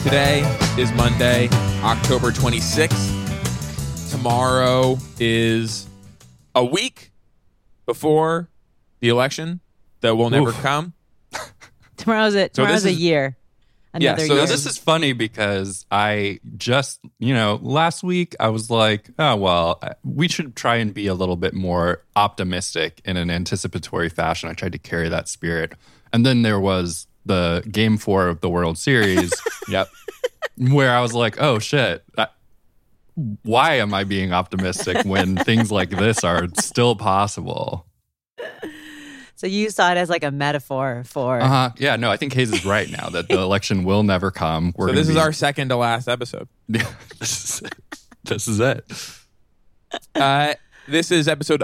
Today is Monday, October 26th. Tomorrow is a week before the election that will never come. Tomorrow's a year. Another year. This is funny because I just, last week I was like, oh, well, we should try and be a little bit more optimistic in an anticipatory fashion. I tried to carry that spirit. And then there was the Game 4 of the World Series. Yep. Where I was like, oh, shit. Why am I being optimistic when things like this are still possible? So you saw it as like a metaphor for... Yeah, no, I think Hayes is right now that the election will never come. This is our second to last episode. This is it. This is episode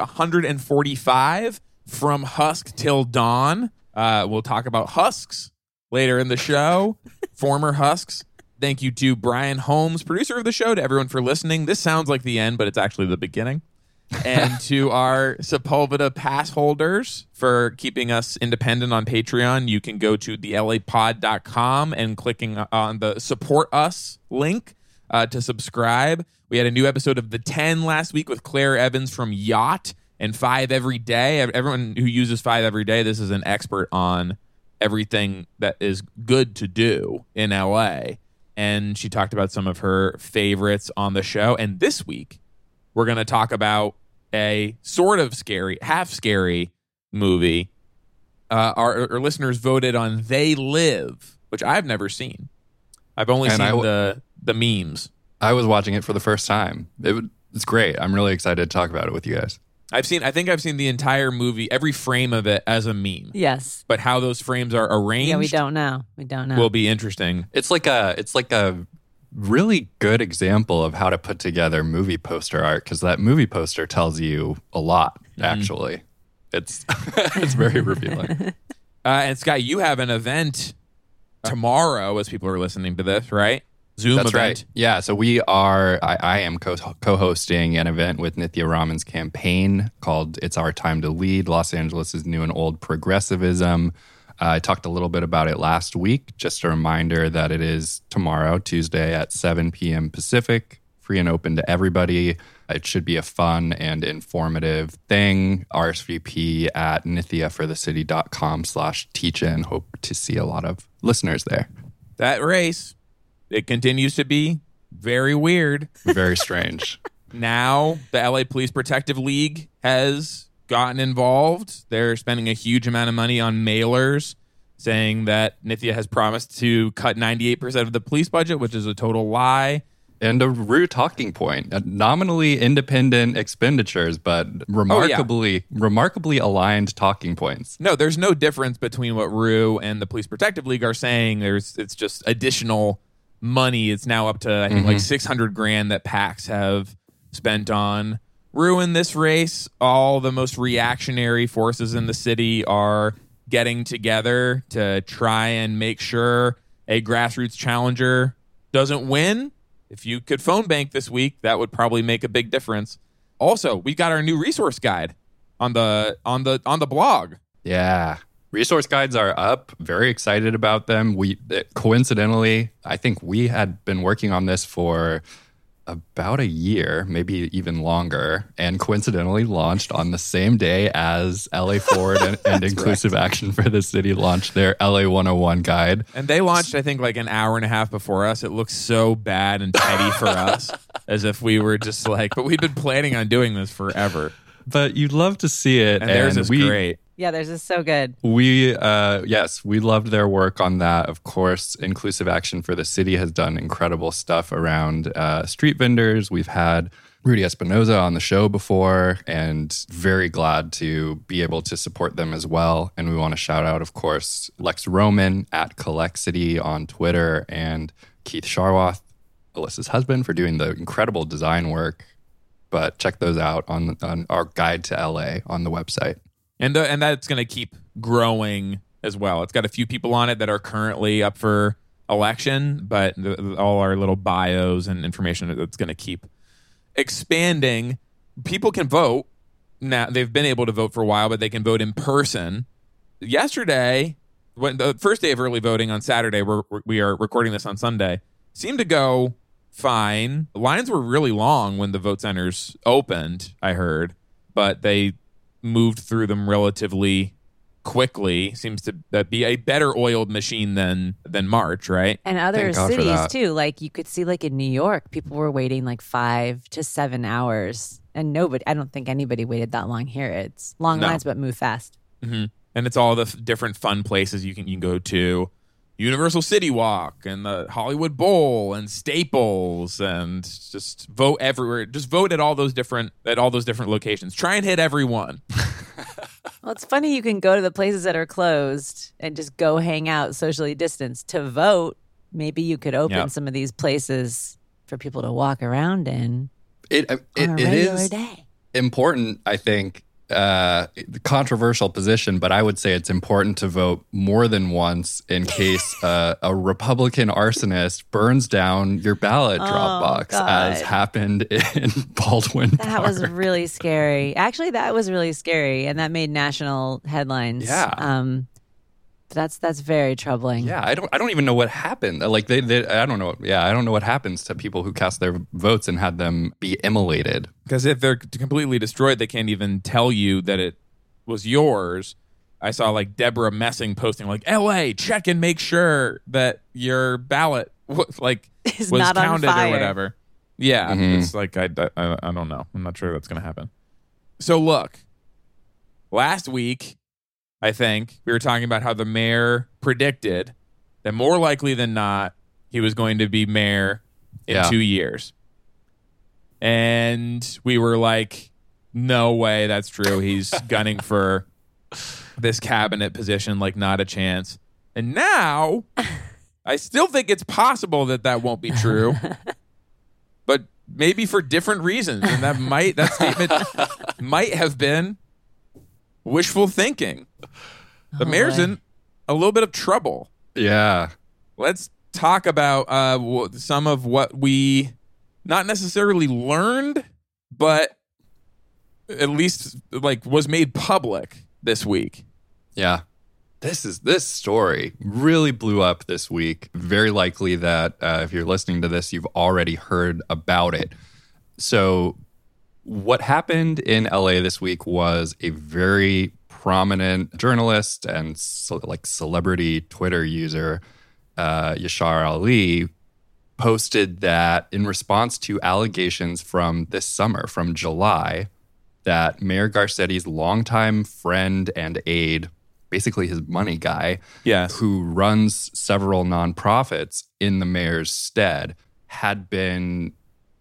145 from Husk Till Dawn. We'll talk about Husks later in the show. Former Husks. Thank you to Brian Holmes, producer of the show, to everyone for listening. This sounds like the end, but it's actually the beginning. And to our Sepulveda pass holders for keeping us independent on Patreon. You can go to thelapod.com and clicking on the support us link to subscribe. We had a new episode of The 10 last week with Claire Evans from Yacht and 5 Every Day. Everyone who uses 5 Every Day, this is an expert on everything that is good to do in LA. And she talked about some of her favorites on the show. And this week, we're going to talk about a sort of scary, half scary movie. Our listeners voted on They Live, which I've never seen. I've only seen the memes. I was watching it for the first time. It's great. I'm really excited to talk about it with you guys. I think I've seen the entire movie, every frame of it as a meme. Yes. But how those frames are arranged, yeah, we don't know. Will be interesting. It's like a really good example of how to put together movie poster art, because that movie poster tells you a lot, actually. It's very revealing. And Scott, you have an event tomorrow as people are listening to this, right? Zoom That's event. Right. Yeah, so I am co-hosting an event with Nithya Raman's campaign called It's Our Time to Lead, Los Angeles' New and Old Progressivism. I talked a little bit about it last week. Just a reminder that it is tomorrow, Tuesday at 7 p.m. Pacific, free and open to everybody. It should be a fun and informative thing. RSVP at nithyaforthecity.com/teach-in. Hope to see a lot of listeners there. That race, it continues to be very weird. Very strange. Now, the LA Police Protective League has gotten involved. They're spending a huge amount of money on mailers, saying that Nithya has promised to cut 98% of the police budget, which is a total lie. And a rude talking point. Nominally independent expenditures, but remarkably aligned talking points. No, there's no difference between what Rue and the Police Protective League are saying. It's just additional money. It's now up to, I think, like $600,000 that PACs have spent on Rue in this race. All the most reactionary forces in the city are getting together to try and make sure a grassroots challenger doesn't win. If you could phone bank this week, that would probably make a big difference. Also, we got our new resource guide on the blog. Yeah. Resource guides are up. Very excited about them. Coincidentally, I think we had been working on this for about a year, maybe even longer, and coincidentally launched on the same day as LA Forward and Inclusive Action for the City launched their LA 101 guide. And they launched, I think, like an hour and a half before us. It looks so bad and petty for us, as if we were just like, but we've been planning on doing this forever. But you'd love to see it. And theirs is great. Yeah, theirs is so good. We loved their work on that. Of course, Inclusive Action for the City has done incredible stuff around street vendors. We've had Rudy Espinoza on the show before, and very glad to be able to support them as well. And we want to shout out, of course, Lex Roman at Collexity on Twitter, and Keith Sharwath, Alyssa's husband, for doing the incredible design work. But check those out on our guide to LA on the website. And that's going to keep growing as well. It's got a few people on it that are currently up for election, but all our little bios and information that's going to keep expanding. People can vote. Now, they've been able to vote for a while, but they can vote in person. Yesterday, when the first day of early voting on Saturday, we are recording this on Sunday, seemed to go fine. The lines were really long when the vote centers opened, I heard, but they moved through them relatively quickly. Seems to be a better oiled machine than March, right? And other Thank God for cities that. too. Like you could see, like in New York, people were waiting like 5 to 7 hours, and I don't think anybody waited that long here. It's long No. lines, but move fast. Mm-hmm. And it's all the different fun places you can go to. Universal City Walk and the Hollywood Bowl and Staples, and just vote everywhere. Just vote at all those different locations. Try and hit every one. Well, it's funny you can go to the places that are closed and just go hang out socially distanced to vote. Maybe you could open Yep. some of these places for people to walk around in It on a it regular is day. important, I think, controversial position, but I would say it's important to vote more than once in case a Republican arsonist burns down your ballot drop box, God. as happened in Baldwin That Park. was really scary. Actually, that was really scary, and that made national headlines. Yeah. That's very troubling. Yeah, I don't even know what happened. Like they I don't know. Yeah, I don't know what happens to people who cast their votes and had them be immolated. Because if they're completely destroyed, they can't even tell you that it was yours. I saw like Deborah Messing posting like, "LA, check and make sure that your ballot was Is not on counted fire." or whatever." Yeah, it's like I don't know. I'm not sure that's going to happen. So look, last week, I think we were talking about how the mayor predicted that more likely than not, he was going to be mayor in 2 years. And we were like, no way that's true. He's gunning for this cabinet position, like not a chance. And now I still think it's possible that won't be true, but maybe for different reasons. And that statement might have been wishful thinking. The mayor's boy. in a little bit of trouble. Yeah. Let's talk about some of what we not necessarily learned, but at least like was made public this week. Yeah. This story really blew up this week. Very likely that if you're listening to this, you've already heard about it. So what happened in LA this week was a very prominent journalist and celebrity Twitter user, Yashar Ali, posted that in response to allegations from this summer, from July, that Mayor Garcetti's longtime friend and aide, basically his money guy, Yes. who runs several nonprofits in the mayor's stead, had been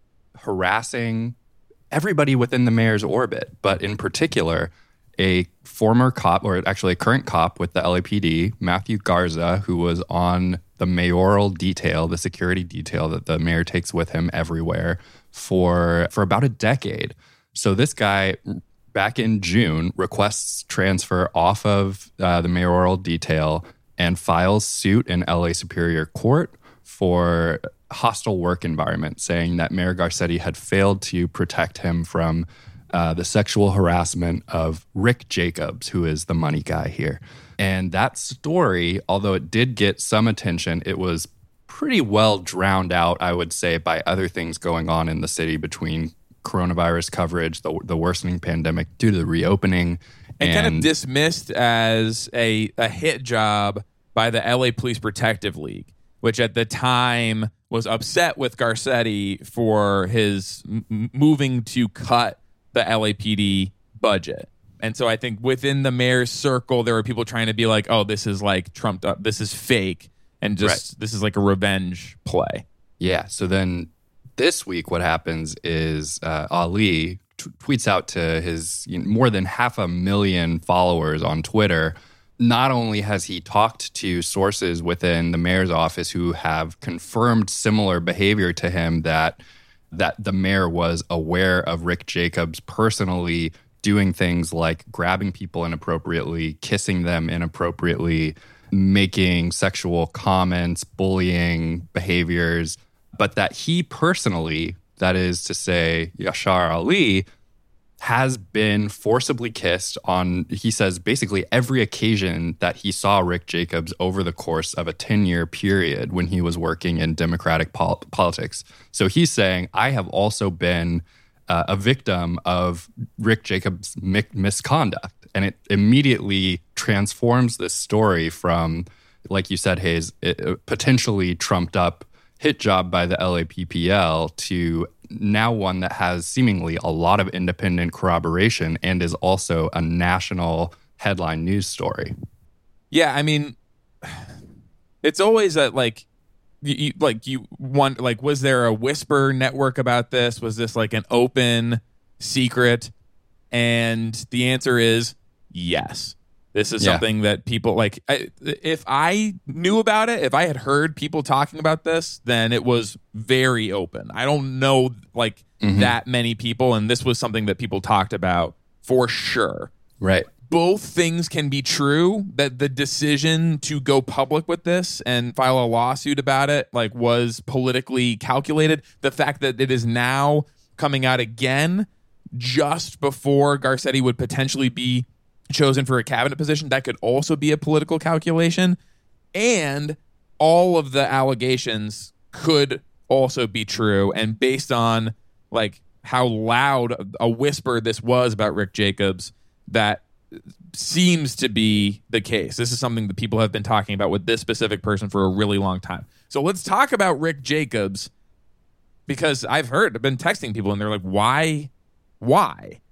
harassing everybody within the mayor's orbit, but in particular, a former cop, or actually a current cop with the LAPD, Matthew Garza, who was on the mayoral detail, the security detail that the mayor takes with him everywhere for about a decade. So this guy, back in June, requests transfer off of the mayoral detail and files suit in LA Superior Court for hostile work environment, saying that Mayor Garcetti had failed to protect him from the sexual harassment of Rick Jacobs, who is the money guy here. And that story, although it did get some attention, it was pretty well drowned out, I would say, by other things going on in the city between coronavirus coverage, the worsening pandemic due to the reopening. And kind of dismissed as a hit job by the LA Police Protective League, which at the time was upset with Garcetti for his moving to cut the LAPD budget. And so I think within the mayor's circle, there were people trying to be like, oh, this is like trumped up. This is fake. And just this is like a revenge play. Yeah. So then this week, what happens is Ali tweets out to his more than 500,000 followers on Twitter. Not only has he talked to sources within the mayor's office who have confirmed similar behavior to him, that the mayor was aware of Rick Jacobs personally doing things like grabbing people inappropriately, kissing them inappropriately, making sexual comments, bullying behaviors, but that he personally, that is to say, Yashar Ali, has been forcibly kissed on, he says, basically every occasion that he saw Rick Jacobs over the course of a 10-year period when he was working in Democratic politics. So he's saying, I have also been a victim of Rick Jacobs' misconduct. And it immediately transforms this story from, like you said, Hayes, a potentially trumped up hit job by the LAPPL to now one that has seemingly a lot of independent corroboration and is also a national headline news story. Yeah, I mean, it's always that was there a whisper network about this? Was this like an open secret? And the answer is yes. This is something that people if I knew about it, if I had heard people talking about this, then it was very open. I don't know that many people, and this was something that people talked about for sure. Right. Both things can be true, that the decision to go public with this and file a lawsuit about it was politically calculated. The fact that it is now coming out again just before Garcetti would potentially be chosen for a cabinet position, that could also be a political calculation. And all of the allegations could also be true. And based on how loud a whisper this was about Rick Jacobs, that seems to be the case. This is something that people have been talking about with this specific person for a really long time. So let's talk about Rick Jacobs, because I've been texting people and they're like, why? Why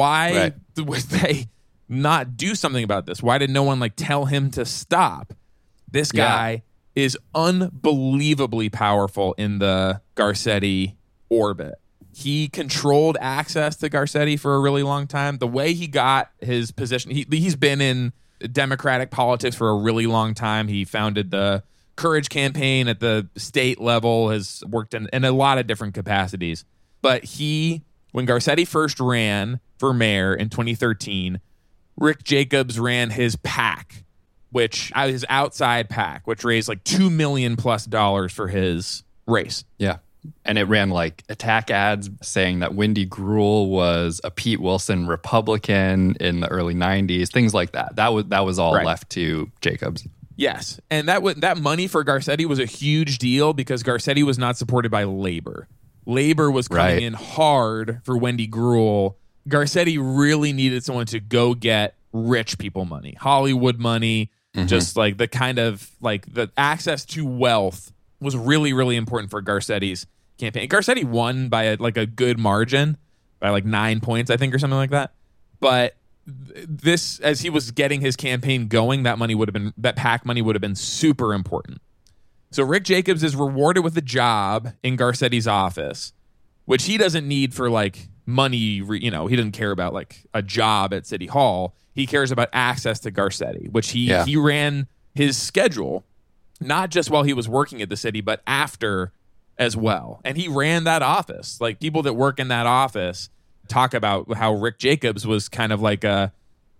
would they not do something about this? Why did no one tell him to stop? This guy is unbelievably powerful in the Garcetti orbit. He controlled access to Garcetti for a really long time. The way he got his position, he's been in Democratic politics for a really long time. He founded the Courage campaign at the state level, has worked in a lot of different capacities. But when Garcetti first ran for mayor in 2013, Rick Jacobs ran his PAC, his outside PAC, which raised $2 million+ for his race. Yeah. And it ran attack ads saying that Wendy Gruhl was a Pete Wilson Republican in the early 90s, things like that. That was all left to Jacobs. Yes. And that money for Garcetti was a huge deal because Garcetti was not supported by labor. Labor was coming in hard for Wendy Gruhl. Garcetti really needed someone to go get rich people money, Hollywood money, just the kind of the access to wealth was really, really important for Garcetti's campaign. Garcetti won by a good margin, by 9 points, I think, or something like that. But this, as he was getting his campaign going, that PAC money would have been super important. So Rick Jacobs is rewarded with a job in Garcetti's office, which he doesn't need for money. He doesn't care about a job at City Hall. He cares about access to Garcetti, which he ran his schedule, not just while he was working at the city, but after as well. And he ran that office. People that work in that office talk about how Rick Jacobs was kind of a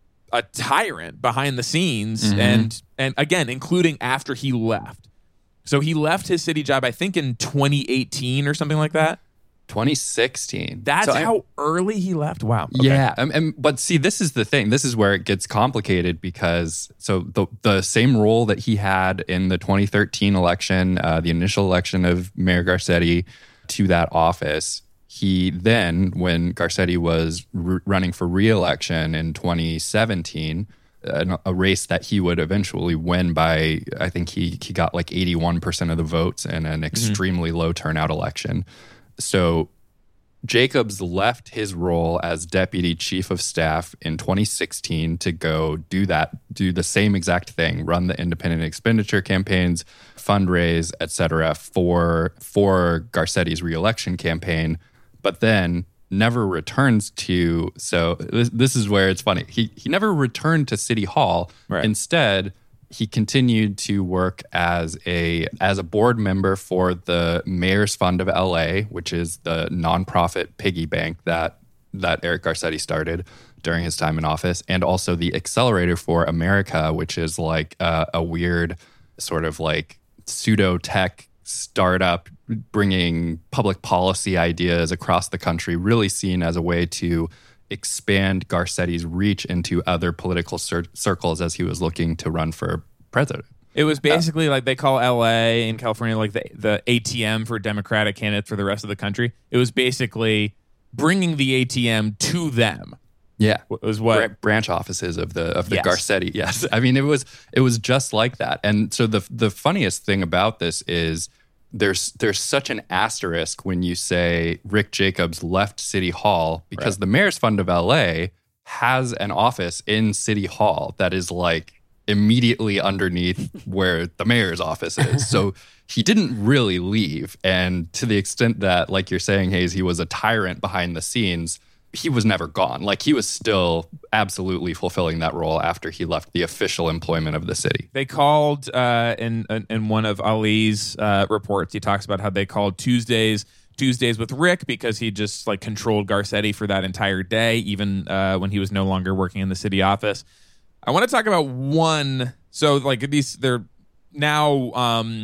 tyrant behind the scenes, and again, including after he left. So he left his city job, I think, in 2018 or something like that. 2016. That's how early he left? Wow. Okay. Yeah. But see, this is the thing. This is where it gets complicated because the same role that he had in the 2013 election, the initial election of Mayor Garcetti to that office, he then, when Garcetti was running for re-election in 2017, a race that he would eventually win by, I think he got 81% of the votes in an extremely low turnout election. So Jacobs left his role as deputy chief of staff in 2016 to go do the same exact thing, run the independent expenditure campaigns, fundraise, etc. for Garcetti's reelection campaign, but then never returns to. So this is where it's funny. He never returned to City Hall. Right. Instead, he continued to work as a board member for the Mayor's Fund of LA, which is the nonprofit piggy bank that Eric Garcetti started during his time in office, and also the Accelerator for America, which is a weird sort of pseudo tech startup bringing public policy ideas across the country, really seen as a way to expand Garcetti's reach into other political circles as he was looking to run for president. It was basically like they call LA in California like the ATM for Democratic candidates for the rest of the country. It was basically bringing the ATM to them. Yeah, was what branch offices of the Yes. Garcetti. Yes, I mean it was just like that. And so the funniest thing about this is there's such an asterisk when you say Rick Jacobs left City Hall because the Mayor's Fund of LA has an office in City Hall that is like immediately underneath where the mayor's office is. So he didn't really leave. And to the extent that, like you're saying, Hayes, he was a tyrant behind the scenes, he was never gone. Like he was still absolutely fulfilling that role after he left the official employment of the city. they called in one of Ali's reports. He talks about how they called Tuesdays with Rick because he just like controlled Garcetti for that entire day, even when he was no longer working in the city office. I want to talk about one. So like they're now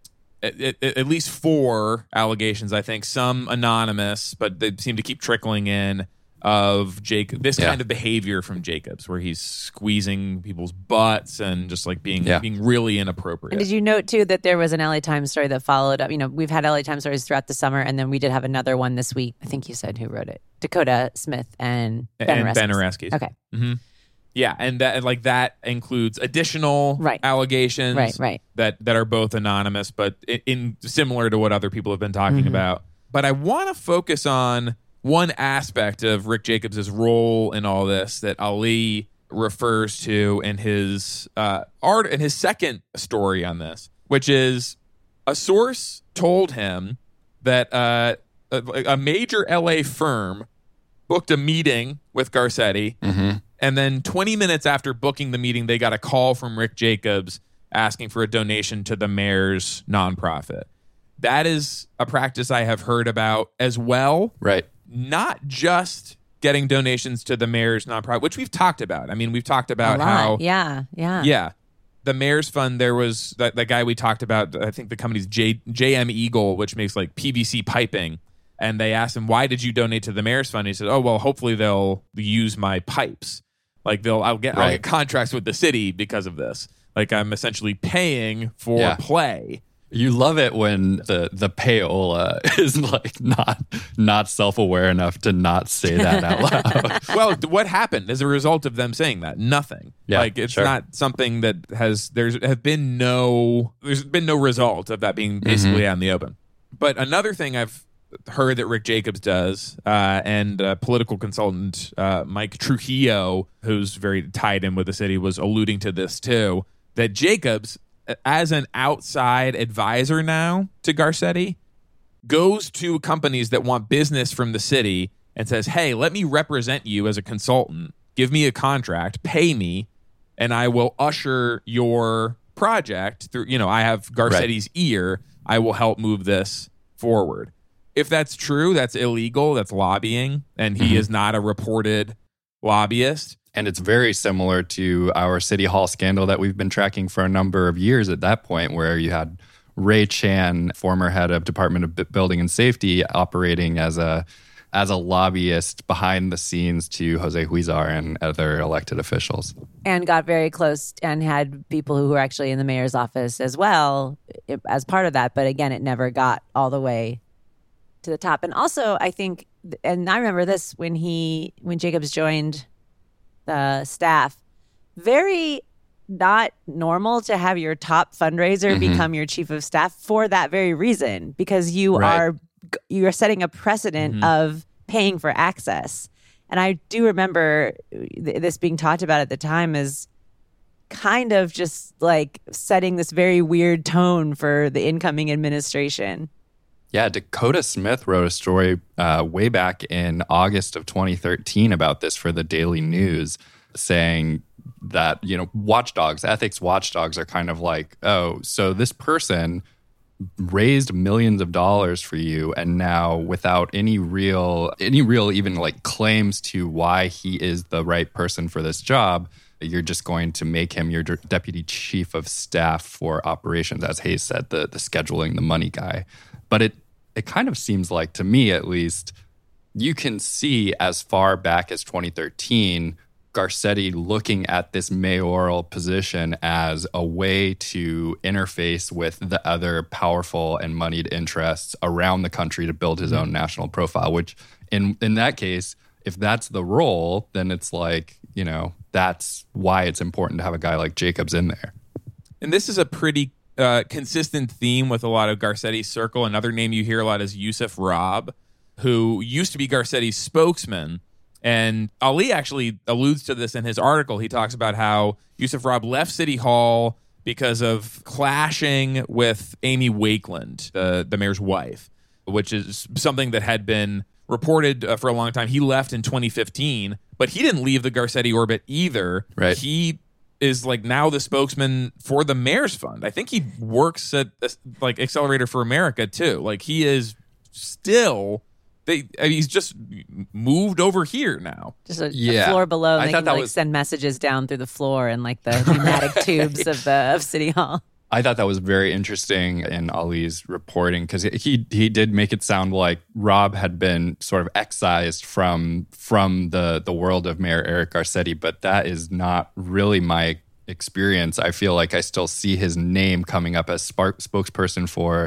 at least 4 allegations, I think, some anonymous, but they seem to keep trickling in of this kind of behavior from Jacobs, where he's squeezing people's butts and just like being really inappropriate. And did you note too that there was an LA Times story that followed up? You know, we've had LA Times stories throughout the summer, and then we did have another one this week. I think you said who wrote it: Dakota Smith and Ben Oreskes. Okay. Mm-hmm. Yeah, and that includes additional allegations that are both anonymous, but in similar to what other people have been talking about. But I want to focus on one aspect of Rick Jacobs' role in all this that Ali refers to in his in his second story on this, which is a source told him that a major LA firm booked a meeting with Garcetti. And then 20 minutes after booking the meeting, they got a call from Rick Jacobs asking for a donation to the mayor's nonprofit. That is a practice I have heard about as well. Right. Not just getting donations to the mayor's nonprofit, which we've talked about. I mean, we've talked about how... Yeah. The mayor's fund, there was that guy we talked about, I think the company's JM Eagle, which makes like PVC piping. And they asked him, why did you donate to the mayor's fund? He said, oh, well, hopefully they'll use my pipes. Like I'll get contracts with the city because of this. Like I'm essentially paying for play. You love it when the payola is like not self-aware enough to not say that out loud. Well, what happened as a result of them saying that? Nothing. Yeah, like it's not something that there's been no result of that being basically out in the open. But another thing I've heard that Rick Jacobs does, and political consultant Mike Trujillo, who's very tied in with the city, was alluding to this too, that Jacobs, as an outside advisor now to Garcetti, goes to companies that want business from the city and says, hey, let me represent you as a consultant. Give me a contract, pay me, and I will usher your project through. You know, I have Garcetti's ear. I will help move this forward. If that's true, that's illegal. That's lobbying, and he is not a reported lobbyist. And it's very similar to our City Hall scandal that we've been tracking for a number of years at that point, where you had Ray Chan, former head of Department of Building and Safety, operating as a lobbyist behind the scenes to Jose Huizar and other elected officials. And got very close and had people who were actually in the mayor's office as well as part of that. But again, it never got all the way to the top. And also, I think, and I remember this when Jacobs joined the staff, very not normal to have your top fundraiser become your chief of staff for that very reason, because you are setting a precedent of paying for access. And I do remember this being talked about at the time as kind of just like setting this very weird tone for the incoming administration. Yeah, Dakota Smith wrote a story way back in August of 2013 about this for the Daily News, saying that, you know, ethics watchdogs are kind of like, oh, so this person raised millions of dollars for you, and now without any real even like claims to why he is the right person for this job, you're just going to make him your deputy chief of staff for operations, as Hayes said, the scheduling, the money guy. But it kind of seems like, to me at least, you can see as far back as 2013, Garcetti looking at this mayoral position as a way to interface with the other powerful and moneyed interests around the country to build his own national profile, which in that case, if that's the role, then it's like, that's why it's important to have a guy like Jacobs in there. And this is a pretty consistent theme with a lot of Garcetti's circle. Another name you hear a lot is Yusuf Raab, who used to be Garcetti's spokesman. And Ali actually alludes to this in his article. He talks about how Yusuf Raab left City Hall because of clashing with Amy Wakeland, the mayor's wife, which is something that had been reported for a long time. He left in 2015, but he didn't leave the Garcetti orbit either. Right. He is like now the spokesman for the Mayor's Fund. I think he works at like Accelerator for America too. Like he is still... he's just moved over here now. Just a floor below. And they can send messages down through the floor and like the pneumatic tubes of City Hall. I thought that was very interesting in Ali's reporting because he did make it sound like Raab had been sort of excised from the world of Mayor Eric Garcetti, but that is not really my experience. I feel like I still see his name coming up as spokesperson for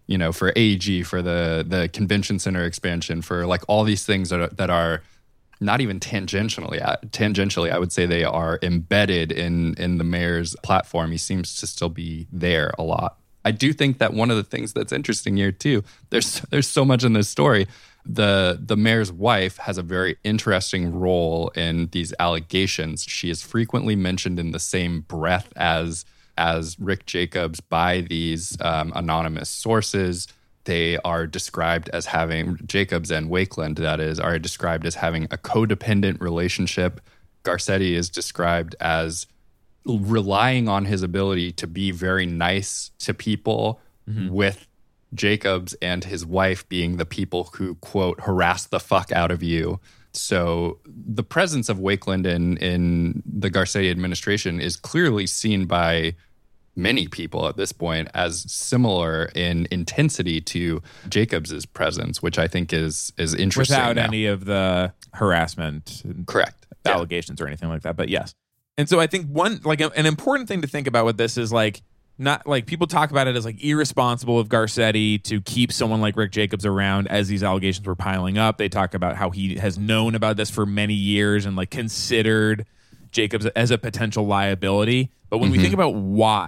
AEG, for the convention center expansion, for like all these things that are not even tangentially, I would say they are embedded in the mayor's platform. He seems to still be there a lot. I do think that one of the things that's interesting here too, there's so much in this story. The mayor's wife has a very interesting role in these allegations. She is frequently mentioned in the same breath as Rick Jacobs by these anonymous sources. They are described as having, Jacobs and Wakeland, that is, are described as having a codependent relationship. Garcetti is described as relying on his ability to be very nice to people, with Jacobs and his wife being the people who, quote, harass the fuck out of you. So the presence of Wakeland in the Garcetti administration is clearly seen by many people at this point as similar in intensity to Jacobs's presence, which I think is interesting. Without any of the harassment, correct, allegations or anything like that. But yes, and so I think an important thing to think about with this is like, not like people talk about it as like irresponsible of Garcetti to keep someone like Rick Jacobs around as these allegations were piling up. They talk about how he has known about this for many years and like considered Jacobs as a potential liability. But when we think about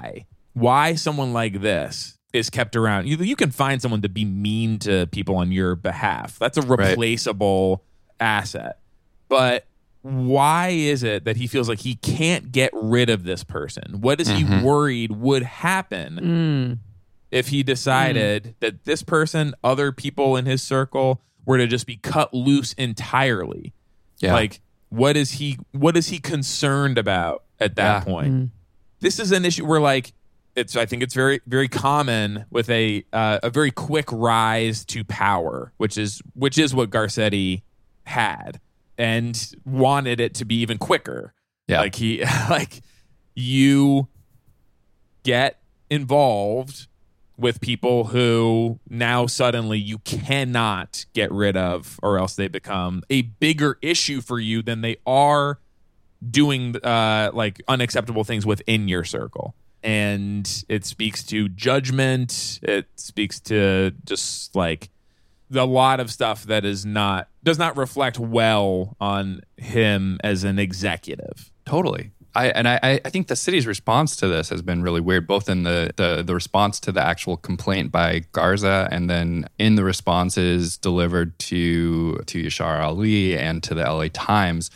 why someone like this is kept around, you can find someone to be mean to people on your behalf. That's a replaceable asset. But why is it that he feels like he can't get rid of this person? What is he worried would happen if he decided that this person, other people in his circle, were to just be cut loose entirely? Yeah. Like, what is he concerned about at that point? This is an issue where like I think it's very, very common with a very quick rise to power, which is what Garcetti had and wanted it to be even quicker. Yeah. Like you get involved with people who now suddenly you cannot get rid of, or else they become a bigger issue for you than they are doing like unacceptable things within your circle. And it speaks to judgment. It speaks to just like a lot of stuff that does not reflect well on him as an executive. Totally. I think the city's response to this has been really weird, both in the response to the actual complaint by Garza and then in the responses delivered to Yashar Ali and to the LA Times.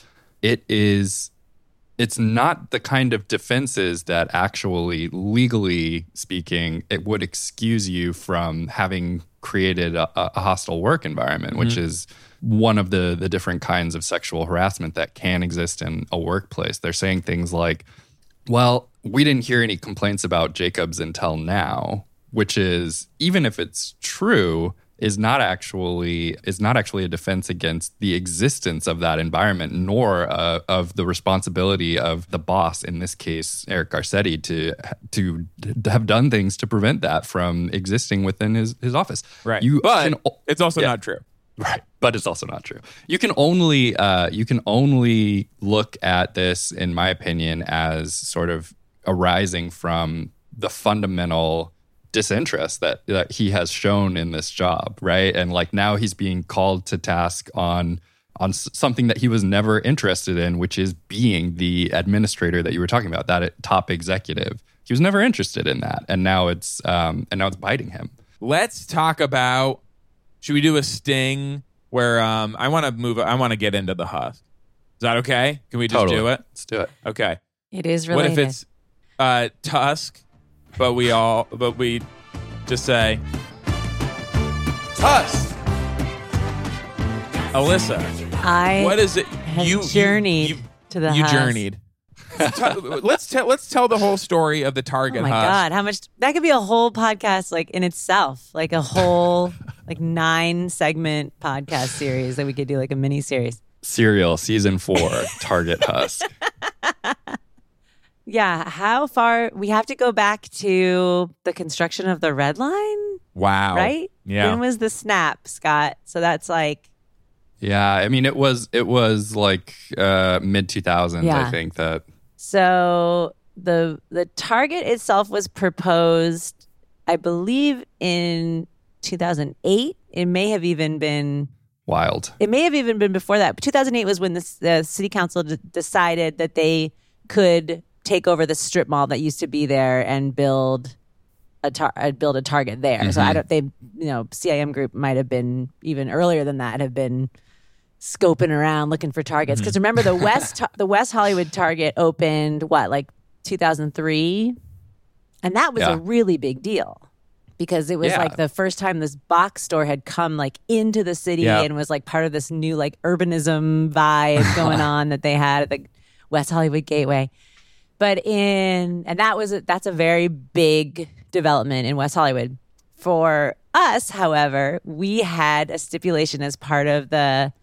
It's not the kind of defenses that actually, legally speaking, it would excuse you from having created a hostile work environment, which is one of the different kinds of sexual harassment that can exist in a workplace. They're saying things like, well, we didn't hear any complaints about Jacobs until now, which is, even if it's true, is not actually a defense against the existence of that environment, nor of the responsibility of the boss, in this case, Eric Garcetti, to have done things to prevent that from existing within his office. Right. But it's also not true. Right. But it's also not true. You can only look at this, in my opinion, as sort of arising from the fundamental disinterest that he has shown in this job, right? And like now he's being called to task on something that he was never interested in, which is being the administrator that you were talking about, that top executive. He was never interested in that, and now it's biting him. Let's talk about. Should we do a sting where I want to get into the Husk? Is that okay? Can we just do it? Let's do it. Okay. It is related. What if it's Tusk, but we just say Tusk? Alyssa, what is it? You journeyed to the You Husk. journeyed. Let's tell the whole story of the Target Oh my Husk. God, how much that could be a whole podcast like in itself, like a whole like 9-segment podcast series that we could do like a mini series. Serial Season 4, Target Husk. Yeah, how far we have to go back to the construction of the Red Line, Wow. right? Yeah. When was the snap, Scott? So that's like Yeah, I mean it was like mid 2000s, Yeah. I think that. So the Target itself was proposed, I believe, in 2008. It may have even been Wild. It may have even been before that. But 2008 was when the city council decided that they could take over the strip mall that used to be there and build a Target there. So I don't. CIM Group might have been even earlier than that. Have been scoping around looking for Targets because remember the West Hollywood Target opened like 2003, and that was a really big deal because it was like the first time this box store had come like into the city and was like part of this new like urbanism vibe going on that they had at the West Hollywood Gateway. But that's a very big development in West Hollywood. For us, however, we had a stipulation as part of the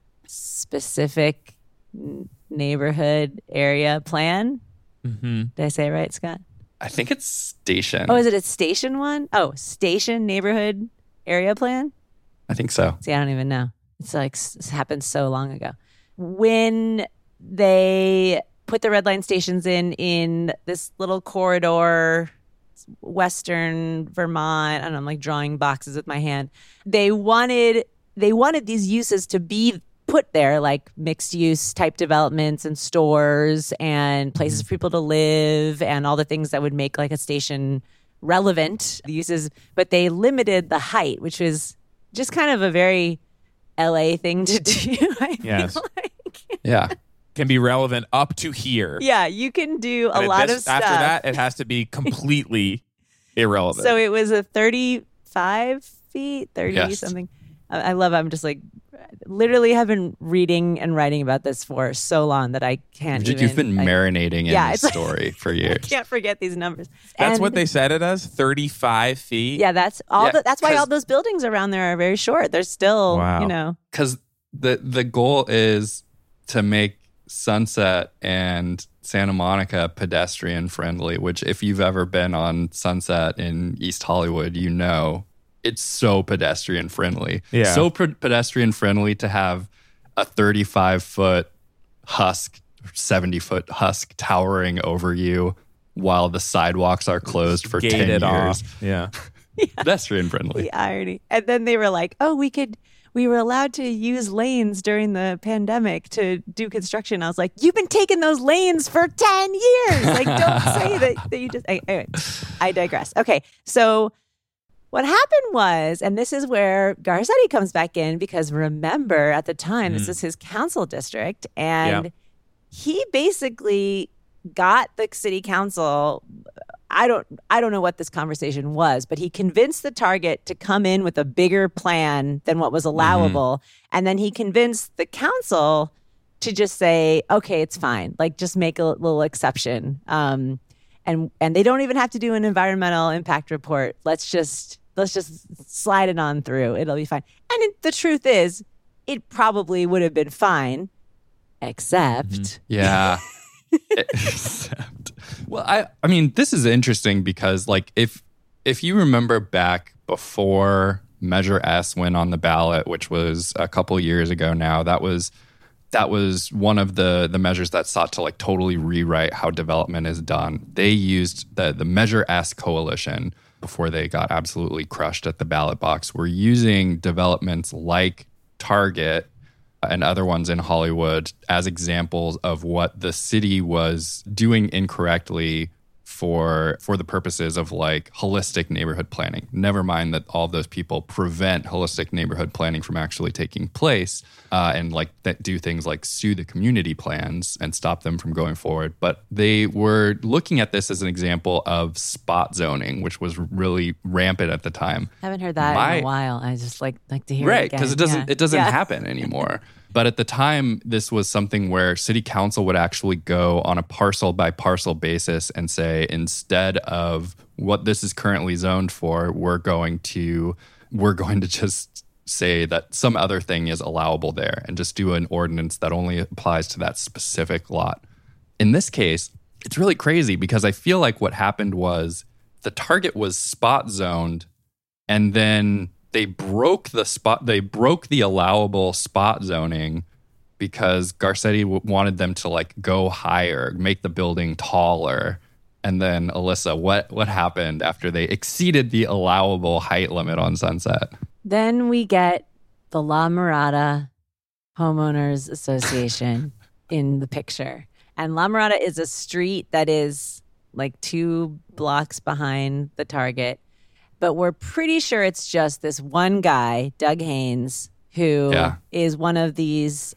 specific neighborhood area plan. Mm-hmm. Did I say it right, Scott? I think it's Station. Oh, is it a station one? Oh, station neighborhood area plan? I think so. See, I don't even know. It's like it happened so long ago. When they put the Red Line stations in this little corridor, Western Vermont, and I'm like drawing boxes with my hand. They wanted these uses to be put there, like mixed use type developments and stores and places for people to live and all the things that would make like a station relevant uses. But they limited the height, which was just kind of a very LA thing to do. I feel like. Yeah. Can be relevant up to here. Yeah, you can do And a lot of stuff. After that, it has to be completely irrelevant. So it was a 35 feet, 30 Yes. something. I love it. I'm just like, literally have been reading and writing about this for so long that I can't even. You've been marinating in Yeah, this it's like- story for I years. can't forget these numbers. That's And- what they said it as? 35 feet? Yeah, that's all. Yeah, That's why 'cause- all those buildings around there are very short. They're still, Wow. Because the goal is to make Sunset and Santa Monica pedestrian friendly, which if you've ever been on Sunset in East Hollywood, you know it's so pedestrian friendly. Yeah. So pedestrian friendly to have a 35-foot husk, 70-foot husk towering over you while the sidewalks are closed for 10 Gated years. off. Yeah. Pedestrian friendly. the irony. And then they were like, "Oh, we were allowed to use lanes during the pandemic to do construction." I was like, "You've been taking those lanes for 10 years. Like, don't say that you just." Anyway, I digress. Okay, so what happened was, and this is where Garcetti comes back in because remember at the time this is his council district, and he basically got the city council. I don't know what this conversation was, but he convinced the Target to come in with a bigger plan than what was allowable. And then he convinced the council to just say, okay, it's fine. Like just make a little exception. And they don't even have to do an environmental impact report. Let's just slide it on through. It'll be fine. And the truth is, it probably would have been fine, except Yeah. Well, I mean, this is interesting because like if you remember back before Measure S went on the ballot, which was a couple years ago now. That was one of the measures that sought to like totally rewrite how development is done. They used the Measure S coalition before they got absolutely crushed at the ballot box. Were using developments like Target and other ones in Hollywood as examples of what the city was doing incorrectly for the purposes of like holistic neighborhood planning. Never mind that all of those people prevent holistic neighborhood planning from actually taking place and like that do things like sue the community plans and stop them from going forward. But they were looking at this as an example of spot zoning, which was really rampant at the time. I haven't heard that in a while. I just like to hear it right, again. because it doesn't happen anymore. But at the time, this was something where city council would actually go on a parcel by parcel basis and say, instead of what this is currently zoned for, we're going to just say that some other thing is allowable there and just do an ordinance that only applies to that specific lot. In this case, it's really crazy because I feel like what happened was the target was spot zoned, and then they broke the allowable spot zoning because Garcetti wanted them to like go higher, make the building taller. And then Alyssa, what happened after they exceeded the allowable height limit on Sunset? Then we get the La Mirada Homeowners Association in the picture. And La Mirada is a street that is like 2 blocks behind the Target. But we're pretty sure it's just this one guy, Doug Haynes, who is one of these,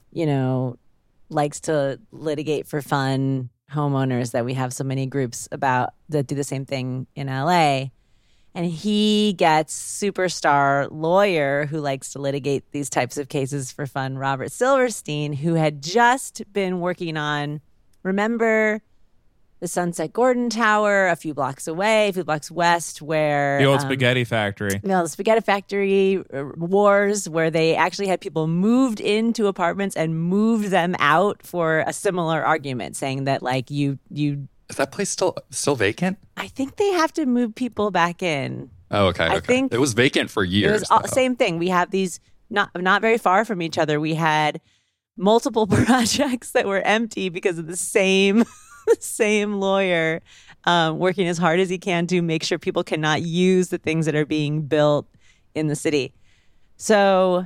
likes to litigate for fun homeowners that we have so many groups about that do the same thing in LA. And he gets superstar lawyer who likes to litigate these types of cases for fun, Robert Silverstein, who had just been working on, remember, the Sunset Gordon Tower a few blocks west, where the old spaghetti factory. The spaghetti factory wars, where they actually had people moved into apartments and moved them out for a similar argument, saying that like you is that place still vacant? I think they have to move people back in. Oh, okay. I think it was vacant for years. It was same thing. We have these not very far from each other. We had multiple projects that were empty because of the same lawyer working as hard as he can to make sure people cannot use the things that are being built in the city. So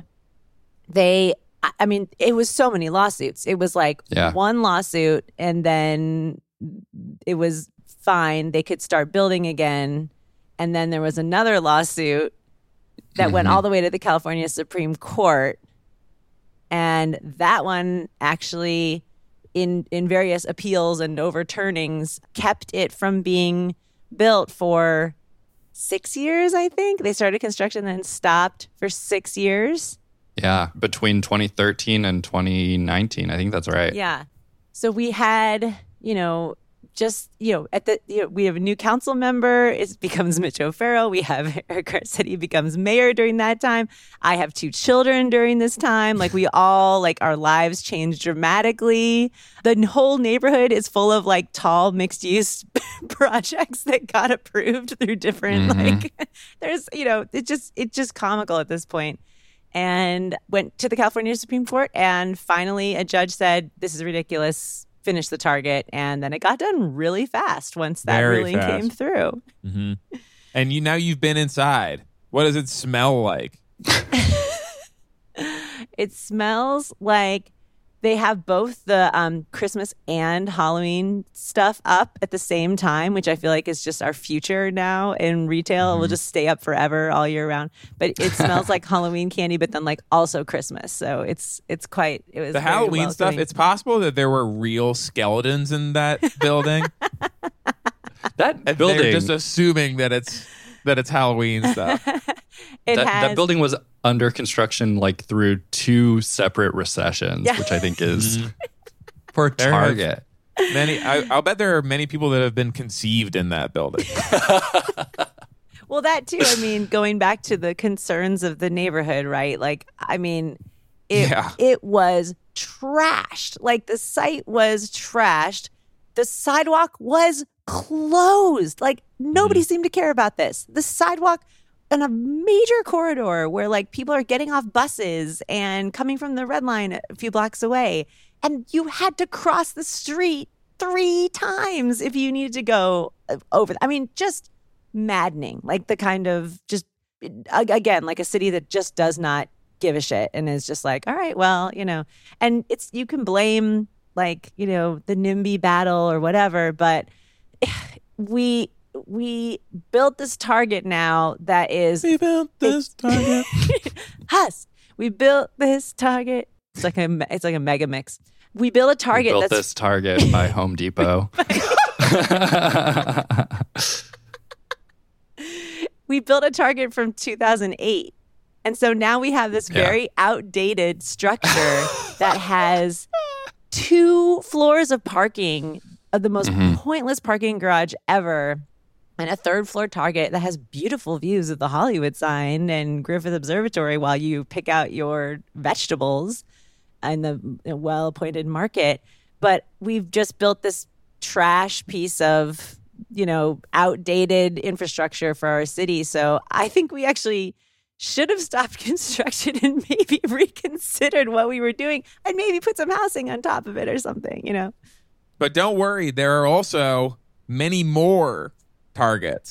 it was so many lawsuits. It was like one lawsuit and then it was fine. They could start building again. And then there was another lawsuit that went all the way to the California Supreme Court. And that one actually, in various appeals and overturnings, kept it from being built for 6 years, I think. They started construction and then stopped for 6 years. Yeah, between 2013 and 2019. I think that's right. Yeah. So we had, we have a new council member. It becomes Mitch O'Farrell. We have Eric Garcetti becomes mayor during that time. I have 2 children during this time. Like we all, like our lives changed dramatically. The whole neighborhood is full of like tall mixed use projects that got approved through different there's, it's just comical at this point. And went to the California Supreme Court, and finally a judge said, this is ridiculous. Finish the target, and then it got done really fast once that ruling came through. Mm-hmm. And now you've been inside. What does it smell like? It smells like they have both the Christmas and Halloween stuff up at the same time, which I feel like is just our future now in retail. It will just stay up forever all year round. But it smells like Halloween candy, but then like also Christmas. So it was the Halloween stuff. It's possible that there were real skeletons in that building. That and building, they're just assuming that it's Halloween stuff. That building was under construction like through 2 separate recessions, which I think is for Target. I'll bet there are many people that have been conceived in that building. Well, that too. I mean, going back to the concerns of the neighborhood, right? Like, I mean, it was trashed. Like the site was trashed. The sidewalk was closed. Like nobody seemed to care about this. The sidewalk on a major corridor where like people are getting off buses and coming from the red line a few blocks away. And you had to cross the street 3 times if you needed to go over. I mean, just maddening. Like the kind of just, again, like a city that just does not give a shit and is just like, all right, well, and you can blame like, the NIMBY battle or whatever, but we built this target now that is... We built this target. Husk. We built this target. It's like a mega mix. We built a target built this target by Home Depot. We built a target from 2008. And so now we have this very outdated structure that has 2 floors of parking, of the most pointless parking garage ever, and a 3rd floor target that has beautiful views of the Hollywood sign and Griffith Observatory while you pick out your vegetables in the well-appointed market. But we've just built this trash piece of, outdated infrastructure for our city. So I think we actually should have stopped construction and maybe reconsidered what we were doing and maybe put some housing on top of it or something, But don't worry, there are also many more targets.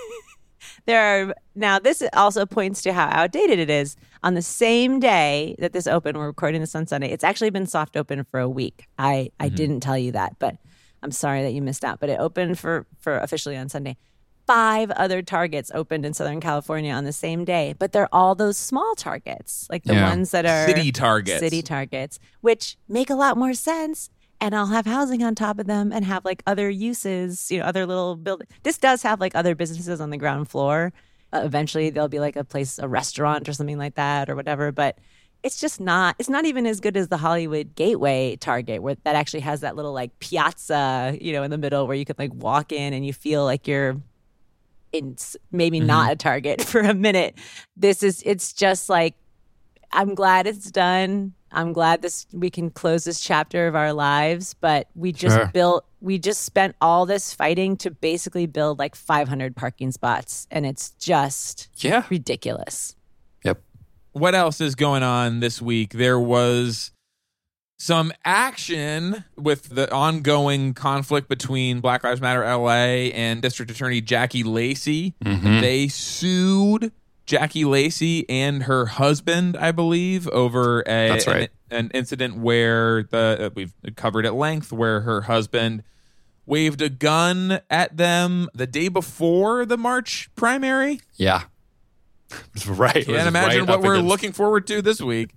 Now this also points to how outdated it is. On the same day that this opened, we're recording this on Sunday. It's actually been soft open for a week. I didn't tell you that, but I'm sorry that you missed out. But it opened for officially on Sunday. 5 other targets opened in Southern California on the same day, but they're all those small targets, like the ones that are city targets, which make a lot more sense. And I'll have housing on top of them and have like other uses, other little buildings. This does have like other businesses on the ground floor. Eventually there'll be like a restaurant or something like that or whatever. But it's not even as good as the Hollywood Gateway Target where that actually has that little like piazza, in the middle where you could like walk in and you feel like you're it's maybe not a Target for a minute. It's just like, I'm glad it's done. I'm glad we can close this chapter of our lives, but we just spent all this fighting to basically build like 500 parking spots, and it's just ridiculous. Yep. What else is going on this week? There was some action with the ongoing conflict between Black Lives Matter LA and District Attorney Jackie Lacey. They sued Jackie Lacey and her husband, I believe, over an incident where we've covered at length, where her husband waved a gun at them the day before the March primary. Yeah. Right. Can't imagine what we're looking forward to this week.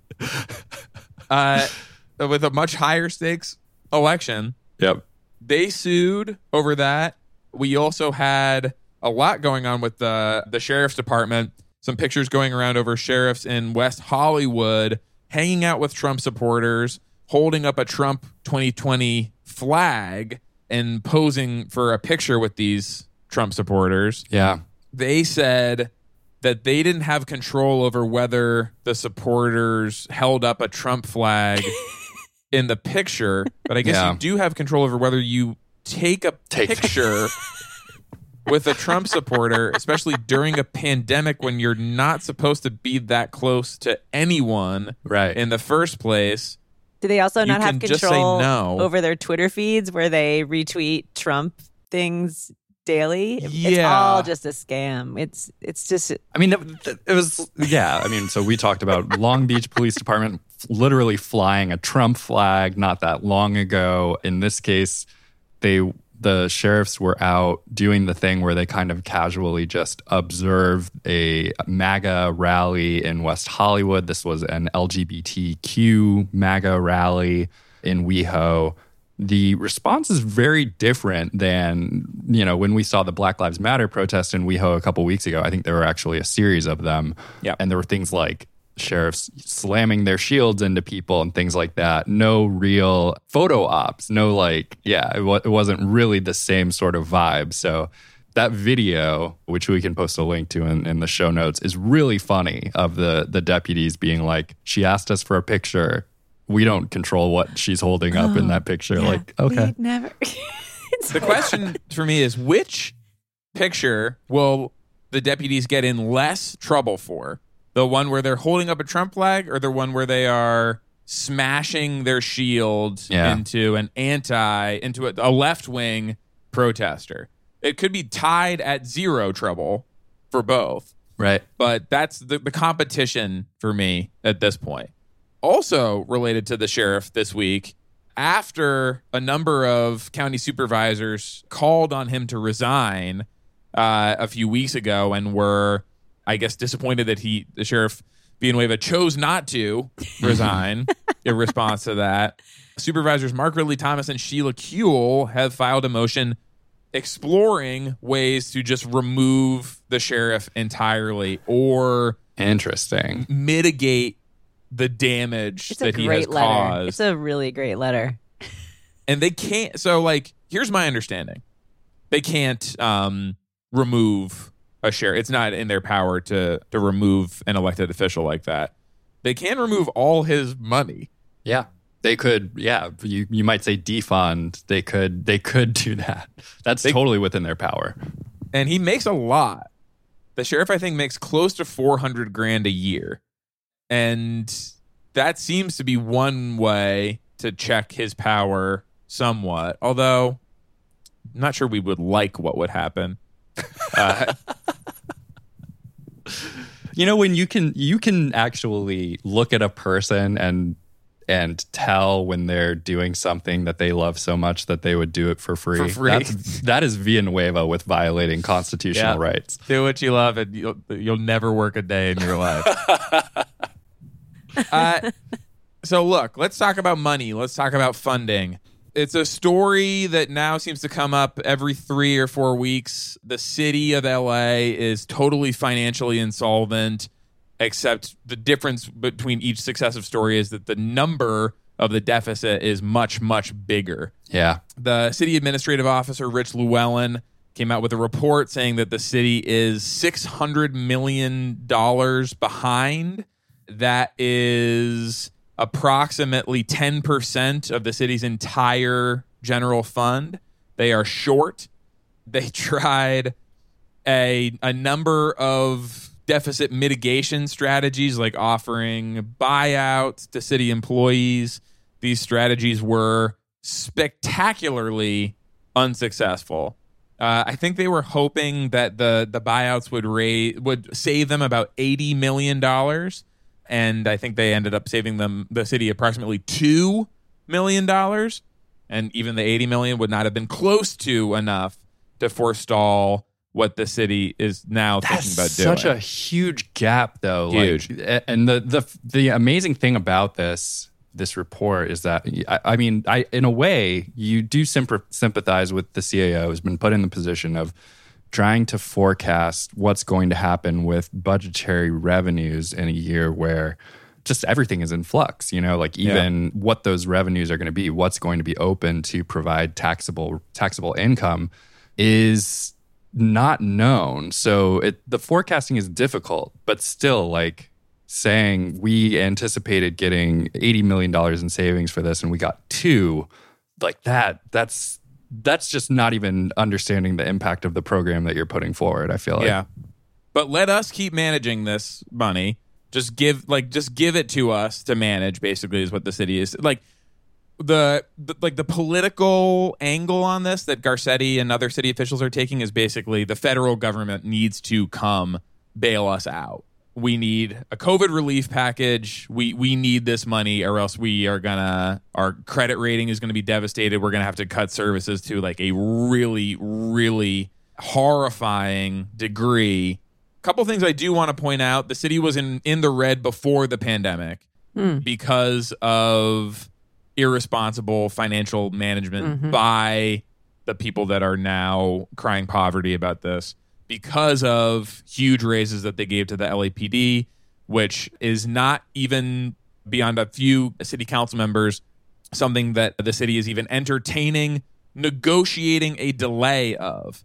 With a much higher stakes election. Yep. They sued over that. We also had a lot going on with the sheriff's department. Some pictures going around over sheriffs in West Hollywood hanging out with Trump supporters, holding up a Trump 2020 flag and posing for a picture with these Trump supporters. Yeah. They said that they didn't have control over whether the supporters held up a Trump flag in the picture, but I guess you do have control over whether you take a picture with a Trump supporter, especially during a pandemic when you're not supposed to be that close to anyone in the first place. Do they also not have control over their Twitter feeds where they retweet Trump things daily? It's all just a scam. It's just... I mean, it was... Yeah, I mean, so we talked about Long Beach Police Department literally flying a Trump flag not that long ago. In this case, the sheriffs were out doing the thing where they kind of casually just observed a MAGA rally in West Hollywood. This was an LGBTQ MAGA rally in WeHo. The response is very different than, when we saw the Black Lives Matter protest in WeHo a couple weeks ago. I think there were actually a series of them. Yep. And there were things like sheriffs slamming their shields into people and things like that. No real photo ops. No it wasn't really the same sort of vibe. So that video, which we can post a link to in the show notes, is really funny of the deputies being like, she asked us for a picture. We don't control what she's holding up in that picture. Yeah, okay. Never. The question for me is, which picture will the deputies get in less trouble for? The one where they're holding up a Trump flag, or the one where they are smashing their shield into a left-wing protester? It could be tied at 0 trouble for both. Right. But that's the competition for me at this point. Also related to the sheriff this week, after a number of county supervisors called on him to resign a few weeks ago and were, I guess, disappointed that the sheriff Villanueva chose not to resign in response to that, Supervisors Mark Ridley Thomas and Sheila Kuehl have filed a motion exploring ways to just remove the sheriff entirely or interesting mitigate the damage that he has caused. It's a really great letter. And they can't. So, like, here's my understanding: they can't remove a sheriff. It's not in their power to remove an elected official like that. They can remove all his money. Yeah. They could, you might say defund. They could do that. That's totally within their power. And he makes a lot. The sheriff, I think, makes close to $400,000 a year. And that seems to be one way to check his power somewhat. Although, I'm not sure we would like what would happen. When you can actually look at a person and tell when they're doing something that they love so much that they would do it for free. That is Villanueva with violating constitutional rights. Do what you love, and you'll never work a day in your life. So look, let's talk about money. Let's talk about funding. It's a story that now seems to come up every 3 or 4 weeks. The city of LA is totally financially insolvent, except the difference between each successive story is that the number of the deficit is much, much bigger. Yeah. The city administrative officer, Rich Llewellyn, came out with a report saying that the city is $600 million behind. That is approximately 10% of the city's entire general fund. They are short. They tried a number of deficit mitigation strategies, like offering buyouts to city employees. These strategies were spectacularly unsuccessful. I think they were hoping that the buyouts would save them about $80 million. And I think they ended up saving the city approximately $2 million. And even the $80 million would not have been close to enough to forestall what the city is now thinking about doing. Such a huge gap, though. Huge. And the amazing thing about this report is that, I mean, in a way, you do sympathize with the CAO who's been put in the position of trying to forecast what's going to happen with budgetary revenues in a year where just everything is in flux, even what those revenues are going to be, what's going to be open to provide taxable income is not known. So the forecasting is difficult, but still, saying we anticipated getting $80 million in savings for this and we got $2 million, that's just not even understanding the impact of the program that you're putting forward, I feel like. Yeah. But let us keep managing this money. Just give it to us to manage, basically, is what the city is. The political angle on this that Garcetti and other city officials are taking is basically the federal government needs to come bail us out. We need a COVID relief package. We need this money, or else our credit rating is gonna be devastated. We're gonna have to cut services to a really, really horrifying degree. A couple things I do want to point out: the city was in the red before the pandemic because of irresponsible financial management by the people that are now crying poverty about this, because of huge raises that they gave to the LAPD, which is not even, beyond a few city council members, something that the city is even entertaining negotiating a delay of.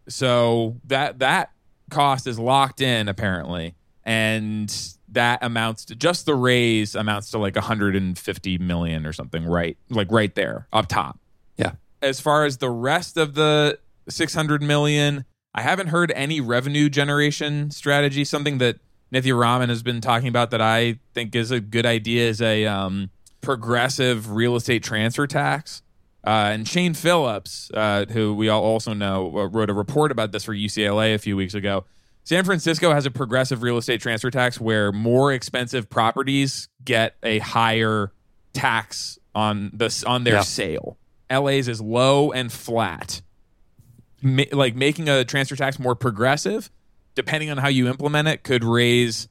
So that cost is locked in, apparently, and that amounts to, just the raise amounts to $150 million or something, right there up top. Yeah. As far as the rest of the $600 million, I haven't heard any revenue generation strategy. Something that Nithya Raman has been talking about that I think is a good idea is a progressive real estate transfer tax. And Shane Phillips, who we all also know, wrote a report about this for UCLA a few weeks ago. San Francisco has a progressive real estate transfer tax where more expensive properties get a higher tax on their sale. LA's is low and flat. Like making a transfer tax more progressive, depending on how you implement it, could raise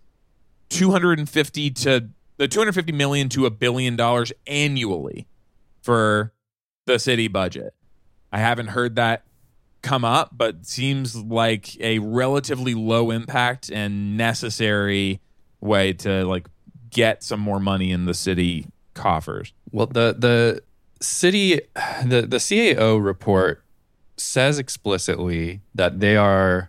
$250 million to $1 billion annually for the city budget. I haven't heard that come up, but seems like a relatively low impact and necessary way to like get some more money in the city coffers. Well, the city, the CAO report says explicitly that they're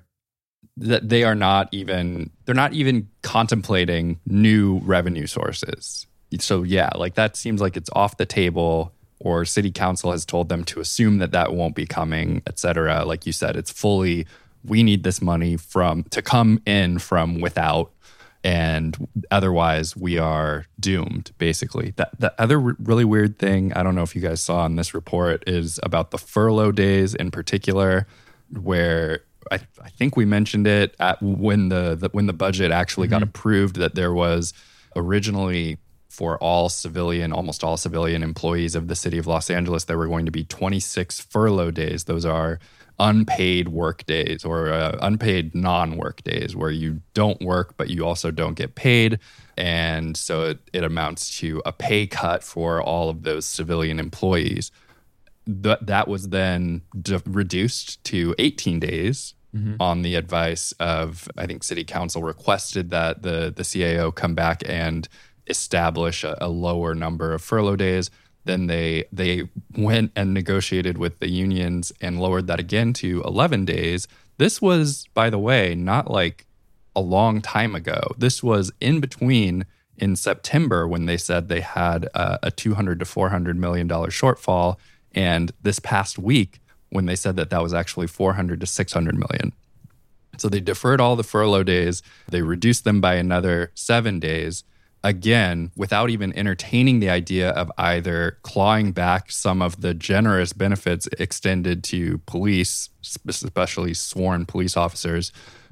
not even contemplating new revenue sources. So yeah, like that seems like it's off the table, or city council has told them to assume that won't be coming, et cetera. Like you said, it's fully, we need this money to come in from without, and otherwise we are doomed, basically. The other really weird thing, I don't know if you guys saw in this report, is about the furlough days in particular, where I think we mentioned it when the budget actually got approved, that there was originally, for almost all civilian employees of the city of Los Angeles, there were going to be 26 furlough days. Those are unpaid work days, or unpaid non-work days, where you don't work, but you also don't get paid. And so it amounts to a pay cut for all of those civilian employees. That was then reduced to 18 days on the advice of, I think city council requested that the CAO come back and establish a lower number of furlough days. Then they went and negotiated with the unions and lowered that again to 11 days. This was, by the way, not like a long time ago. This was in between, in September, when they said they had a $200 to $400 million shortfall, and this past week when they said that was actually $400 to $600 million. So they deferred all the furlough days. They reduced them by another 7 days. Again, without even entertaining the idea of either clawing back some of the generous benefits extended to police, especially sworn police officers,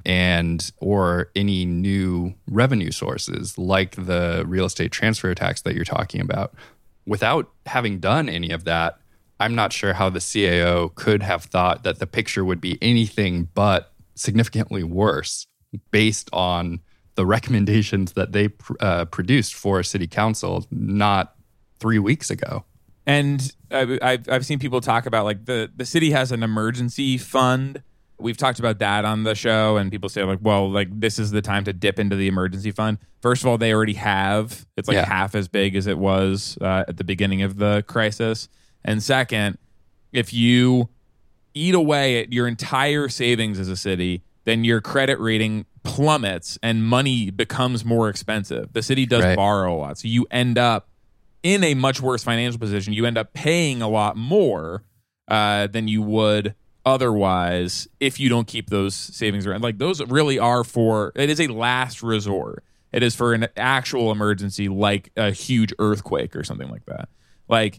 or any new revenue sources like the real estate transfer tax that you're talking about. Without having done any of that, I'm not sure how the CAO could have thought that the picture would be anything but significantly worse based on the recommendations that they produced for city council not 3 weeks ago. And I've seen people talk about like the city has an emergency fund. We've talked about that on the show, and people say like, well, like this is the time to dip into the emergency fund. First of all, they already have. It's like half as big as it was at the beginning of the crisis. And second, if you eat away at your entire savings as a city, then your credit rating plummets and money becomes more expensive. The city does borrow a lot. So you end up in a much worse financial position. You end up paying a lot more than you would otherwise if you don't keep those savings around. Like those really are it is a last resort. It is for an actual emergency, like a huge earthquake or something like that. Like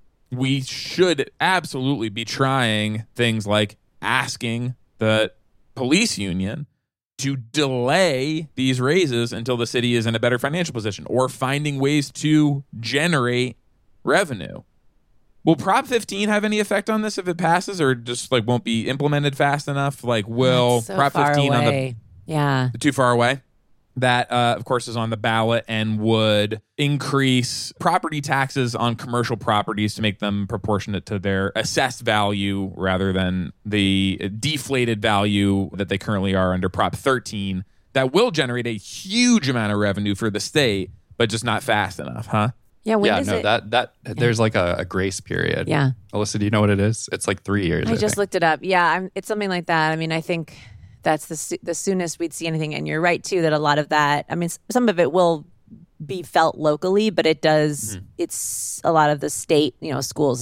we should absolutely be trying things like asking the police union to delay these raises until the city is in a better financial position, or finding ways to generate revenue. Will Prop 15 have any effect on this if it passes, or just like won't be implemented fast enough? Like will so Prop 15 away. on the too far away? That, of course, is on the ballot and would increase property taxes on commercial properties to make them proportionate to their assessed value rather than the deflated value that they currently are under Prop 13. That will generate a huge amount of revenue for the state, but just not fast enough, huh? Yeah, there's like a grace period. Yeah. Alyssa, do you know what it is? It's like 3 years. I just looked it up. Yeah, it's something like that. I mean, I think that's the soonest we'd see anything. And you're right, too, that a lot of that, I mean, some of it will be felt locally, but it does, it's a lot of the state, schools is what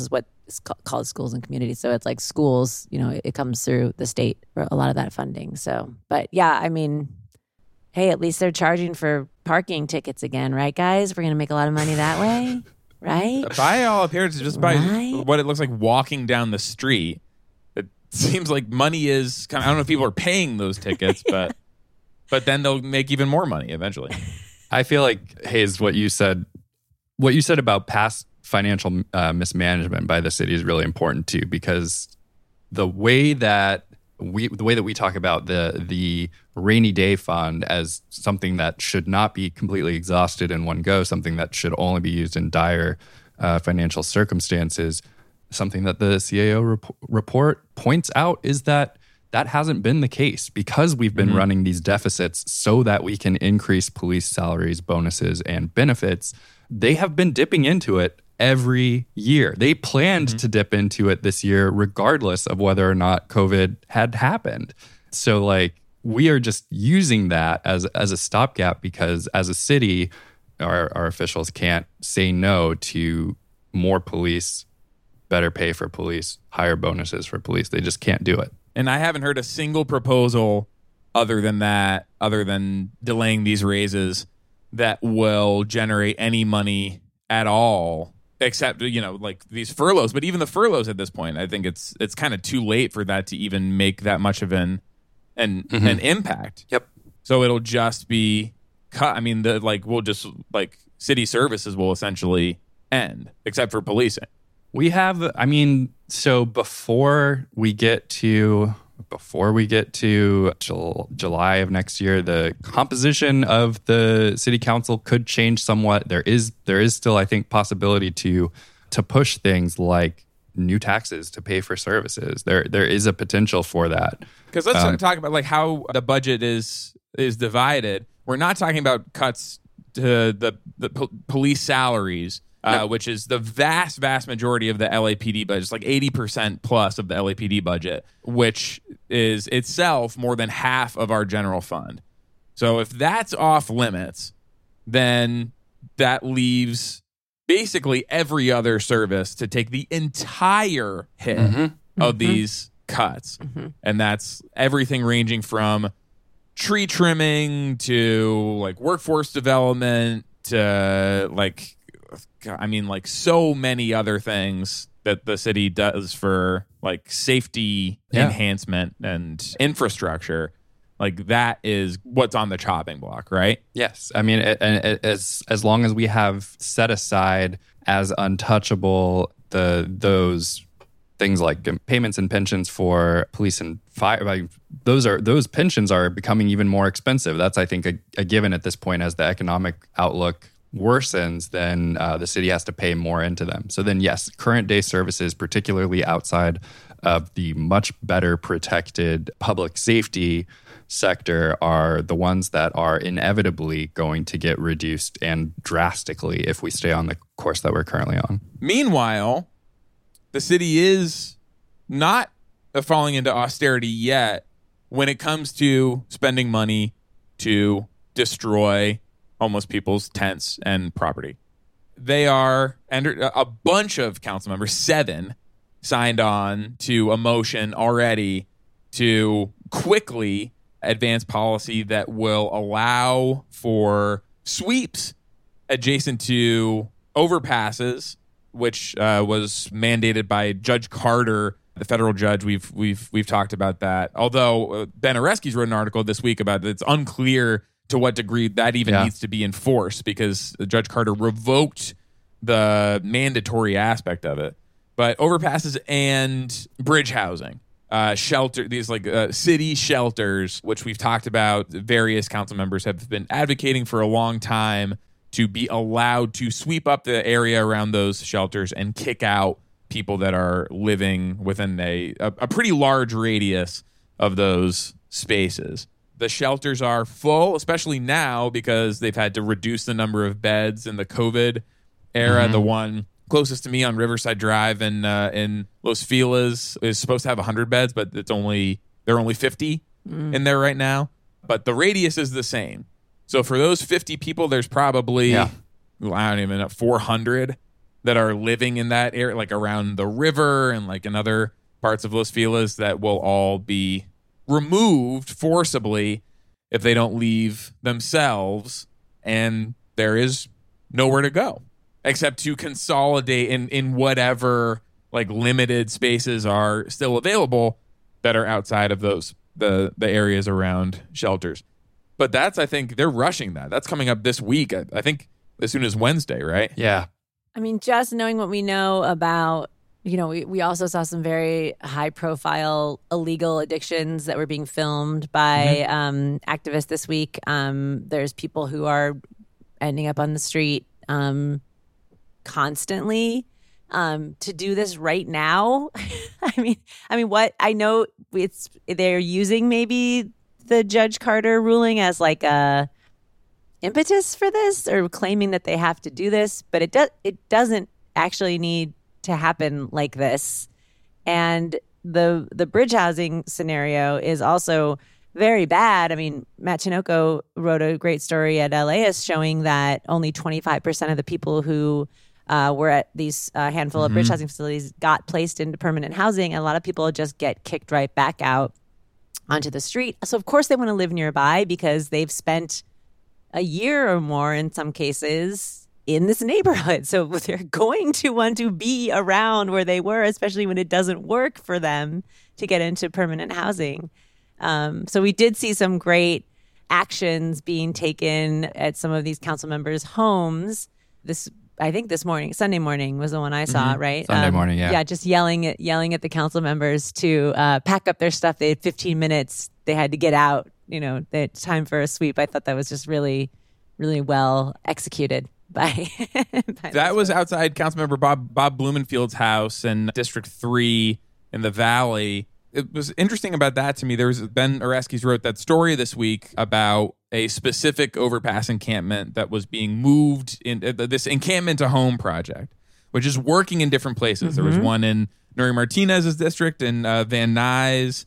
called Schools and Communities. So it's like schools, it comes through the state for a lot of that funding. So, but yeah, I mean, hey, at least they're charging for parking tickets again, right, guys? We're going to make a lot of money that way, right? By all appearances, just by what it looks like walking down the street, it seems like money is kind of, I don't know if people are paying those tickets, but then they'll make even more money eventually. I feel like, Hayes, what you said about past financial mismanagement by the city is really important too, because the way that we talk about the rainy day fund as something that should not be completely exhausted in one go, something that should only be used in dire financial circumstances, something that the CAO report points out is that hasn't been the case because we've been running these deficits so that we can increase police salaries, bonuses, and benefits. They have been dipping into it every year. They planned to dip into it this year, regardless of whether or not COVID had happened. So like, we are just using that as a stopgap because as a city, our officials can't say no to more police, better pay for police, higher bonuses for police. They just can't do it. And I haven't heard a single proposal other than delaying these raises that will generate any money at all, except, like these furloughs. But even the furloughs at this point, I think it's kind of too late for that to even make that much of an impact. Yep. So it'll just be cut. I mean, city services will essentially end, except for policing. We have, so before we get to July of next year, the composition of the city council could change somewhat. There is still, I think, possibility to push things like new taxes to pay for services. There is a potential for that. Because let's talk about like how the budget is divided. We're not talking about cuts to the police salaries. Which is the vast, vast majority of the LAPD budget. It's like 80% plus of the LAPD budget, which is itself more than half of our general fund. So if that's off limits, then that leaves basically every other service to take the entire hit of these cuts. And that's everything ranging from tree trimming to like workforce development to so many other things that the city does for like safety enhancement and infrastructure. Like that is what's on the chopping block, right? Yes. As long as we have set aside as untouchable those things like payments and pensions for police and fire, those pensions are becoming even more expensive. That's, I think, a given at this point as the economic outlook worsens, then the city has to pay more into them. So then, yes, current day services, particularly outside of the much better protected public safety sector, are the ones that are inevitably going to get reduced and drastically if we stay on the course that we're currently on. Meanwhile, the city is not falling into austerity yet when it comes to spending money to destroy homeless people's tents and property. They are, and a bunch of council members, 7, signed on to a motion already to quickly advance policy that will allow for sweeps adjacent to overpasses, which was mandated by Judge Carter, the federal judge. We've talked about that. Although Ben Oresky's wrote an article this week about it. It's unclear to what degree that even needs to be enforced because Judge Carter revoked the mandatory aspect of it. But overpasses and bridge housing, shelter, these city shelters, which we've talked about, various council members have been advocating for a long time to be allowed to sweep up the area around those shelters and kick out people that are living within a pretty large radius of those spaces. The shelters are full, especially now because they've had to reduce the number of beds in the COVID era. The one closest to me on Riverside Drive in Los Feliz is supposed to have 100 beds, but there are only 50 in there right now. But the radius is the same. So for those 50 people, there's probably, I don't even know, 400 that are living in that area, like around the river and like in other parts of Los Feliz, that will all be removed forcibly if they don't leave themselves, and there is nowhere to go except to consolidate in whatever like limited spaces are still available that are outside of those the areas around shelters. But I think they're rushing that. That's coming up this week. I think as soon as Wednesday, right? Yeah. I mean, just knowing what we know about, we also saw some very high profile illegal addictions that were being filmed by activists this week. There's people who are ending up on the street constantly. To do this right now, I mean, what I know they're using maybe the Judge Carter ruling as like a impetus for this, or claiming that they have to do this, but it doesn't actually need to happen like this. And the bridge housing scenario is also very bad. I mean, Matt Chinoco wrote a great story at LAist showing that only 25% of the people who were at these handful of bridge housing facilities got placed into permanent housing, and a lot of people just get kicked right back out onto the street. So of course they want to live nearby because they've spent a year or more in some cases in this neighborhood. So they're going to want to be around where they were, especially when it doesn't work for them to get into permanent housing. So we did see some great actions being taken at some of these council members' homes. I think this morning, Sunday morning was the one I saw, right? Sunday morning, yeah. Yeah, just yelling at the council members to pack up their stuff. They had 15 minutes. They had to get out. They time for a sweep. I thought that was just really, really well executed by that was outside Councilmember Bob Blumenfield's house in District 3 in the Valley. It was interesting about that to me. Ben Oreskes wrote that story this week about a specific overpass encampment that was being moved in this encampment to home project, which is working in different places. There was one in Nuri Martinez's district in Van Nuys,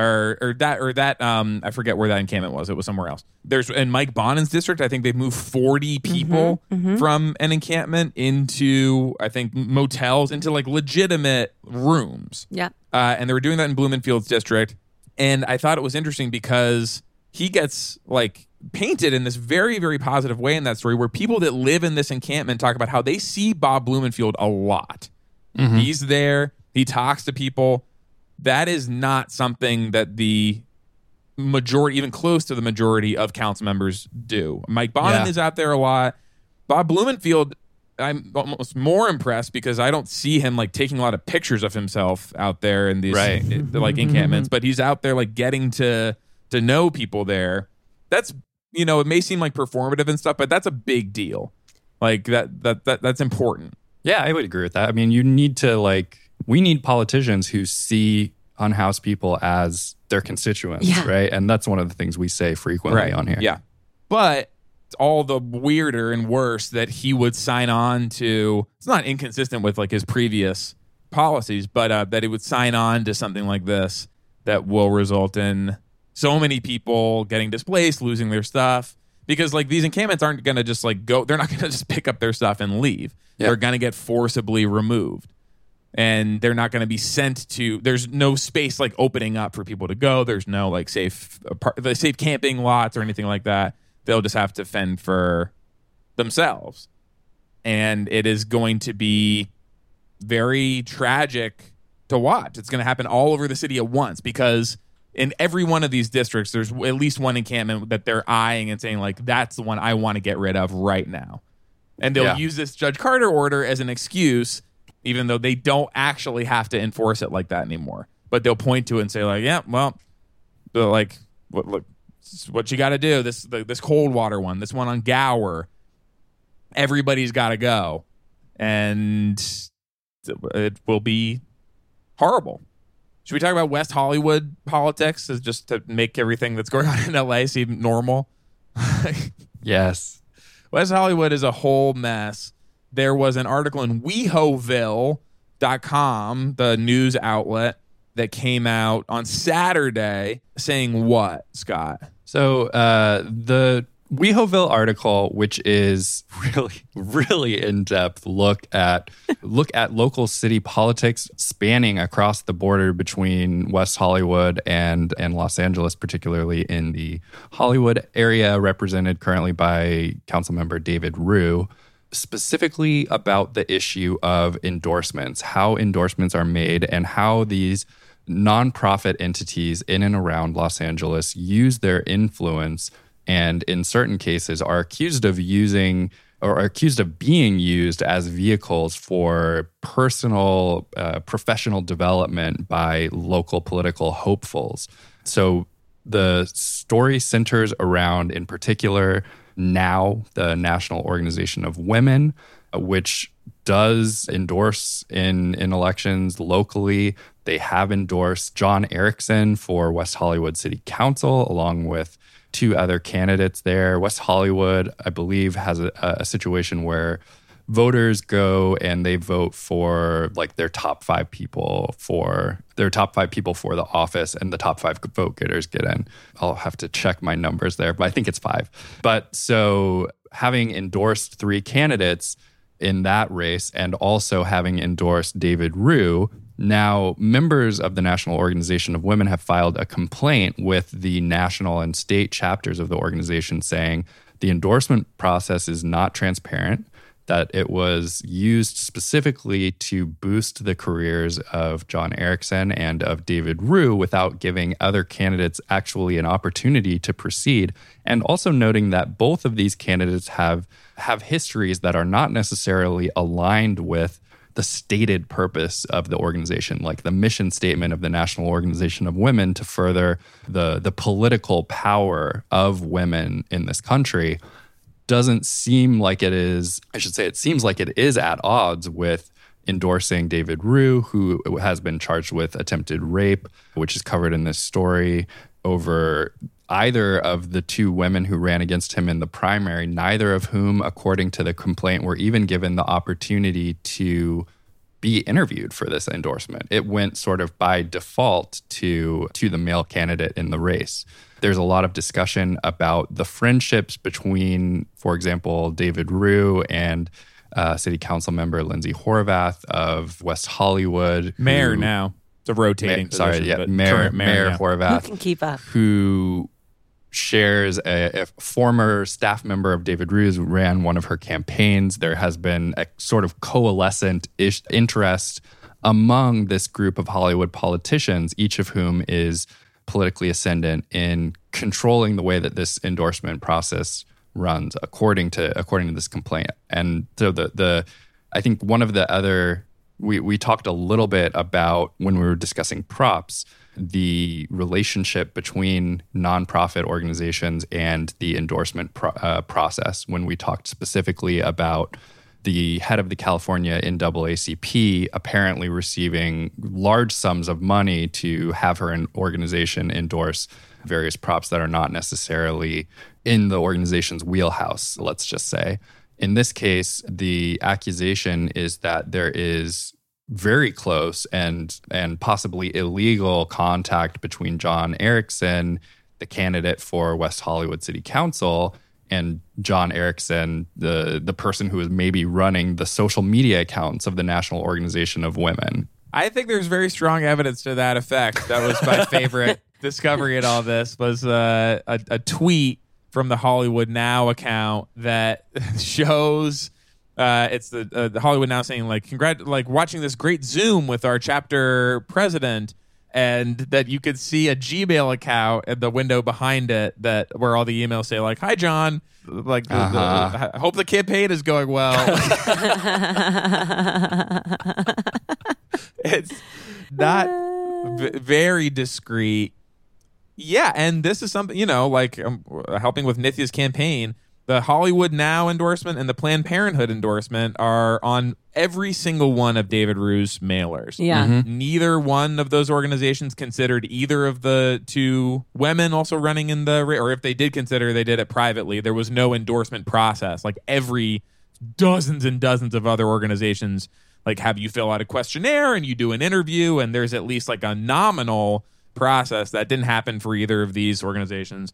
or that I forget where that encampment was. It was somewhere else. There's in Mike Bonin's district. I think they've moved 40 people from an encampment into, I think, motels, into like legitimate rooms. Yeah. And they were doing that in Blumenfield's district. And I thought it was interesting because he gets like painted in this very, very positive way in that story, where people that live in this encampment talk about how they see Bob Blumenfield a lot. He's there. He talks to people. That is not something that the majority, even close to the majority of council members do. Mike Bonin is out there a lot. Bob Blumenfield, I'm almost more impressed because I don't see him like taking a lot of pictures of himself out there in these like encampments, but he's out there like getting to know people there. That's, it may seem like performative and stuff, but that's a big deal. Like that's important. Yeah, I would agree with that. I mean, you need to we need politicians who see unhoused people as their constituents, right? And that's one of the things we say frequently on here. Yeah. But it's all the weirder and worse that he would sign on to. It's not inconsistent with like his previous policies, but that he would sign on to something like this that will result in so many people getting displaced, losing their stuff. Because like these encampments aren't going to just like go, they're not going to just pick up their stuff and leave. Yeah. They're going to get forcibly removed. And they're not going to be sent to, there's no space like opening up for people to go. There's no like safe camping lots or anything like that. They'll just have to fend for themselves. And it is going to be very tragic to watch. It's going to happen all over the city at once, because in every one of these districts, there's at least one encampment that they're eyeing and saying like, that's the one I want to get rid of right now. And they'll use this Judge Carter order as an excuse, even though they don't actually have to enforce it like that anymore. But they'll point to it and say like, yeah, well, like, look, this is what you got to do. This Coldwater one, this one on Gower, everybody's got to go. And it will be horrible. Should we talk about West Hollywood politics as just to make everything that's going on in LA seem normal? Yes. West Hollywood is a whole mess. There was an article in WeHoville.com, the news outlet, that came out on Saturday saying what, Scott? So the WeHoville article, which is really in-depth look at local city politics spanning across the border between West Hollywood and Los Angeles, particularly in the Hollywood area, represented currently by Councilmember David Ryu, specifically about the issue of endorsements, how endorsements are made, and how these nonprofit entities in and around Los Angeles use their influence and in certain cases are accused of using or are accused of being used as vehicles for personal, professional development by local political hopefuls. So the story centers around, in particular, NOW, the National Organization of Women, which does endorse in elections locally. They have endorsed John Erickson for West Hollywood City Council, along with 2 other candidates there. West Hollywood, I believe, has a situation where voters go and they vote for like their top 5 people for the office, and the top 5 vote getters get in. I'll have to check my numbers there, but I think it's 5. But so having endorsed 3 candidates in that race and also having endorsed David Ryu, now members of the National Organization of Women have filed a complaint with the national and state chapters of the organization saying the endorsement process is not transparent, that it was used specifically to boost the careers of John Erickson and of David Ryu without giving other candidates actually an opportunity to proceed, and also noting that both of these candidates have histories that are not necessarily aligned with the stated purpose of the organization, like the mission statement of the National Organization of Women to further the political power of women in this country. Doesn't seem like it is, I should say, it seems like it is at odds with endorsing David Ryu, who has been charged with attempted rape, which is covered in this story, over either of the 2 women who ran against him in the primary, neither of whom, according to the complaint, were even given the opportunity to be interviewed for this endorsement. It went sort of by default to the male candidate in the race. There's a lot of discussion about the friendships between, for example, David Ryu and City Council member Lindsay Horvath of West Hollywood. Mayor now. It's a rotating position. Mayor yeah. Horvath. Who can keep up? Who shares a former staff member of David Ryu's who ran one of her campaigns. There has been a sort of coalescent interest among this group of Hollywood politicians, each of whom is politically ascendant in controlling the way that this endorsement process runs, according to this complaint. And so I think one of the other, we talked a little bit about when we were discussing props, the relationship between nonprofit organizations and the endorsement process, when we talked specifically about the head of the California NAACP apparently receiving large sums of money to have her organization endorse various props that are not necessarily in the organization's wheelhouse, let's just say. In this case, the accusation is that there is very close and possibly illegal contact between John Erickson, the candidate for West Hollywood City Council, and John Erickson, the person who is maybe running the social media accounts of the National Organization of Women. I think there's very strong evidence to that effect. That was my favorite discovery in all this, was a tweet from the Hollywood Now account that shows it's the Hollywood Now saying like watching this great Zoom with our chapter president, and that you could see a Gmail account at the window behind it where all the emails say like, "Hi John, like I hope the campaign is going well." It's not very discreet. Yeah, and this is something, like helping with Nithya's campaign. The Hollywood Now endorsement and the Planned Parenthood endorsement are on every single one of David Ryu's mailers. Yeah. Mm-hmm. Neither one of those organizations considered either of the 2 women also running in the race, or if they did consider, they did it privately. There was no endorsement process. Like every dozens and dozens of other organizations, like have you fill out a questionnaire and you do an interview, and there's at least like a nominal process that didn't happen for either of these organizations.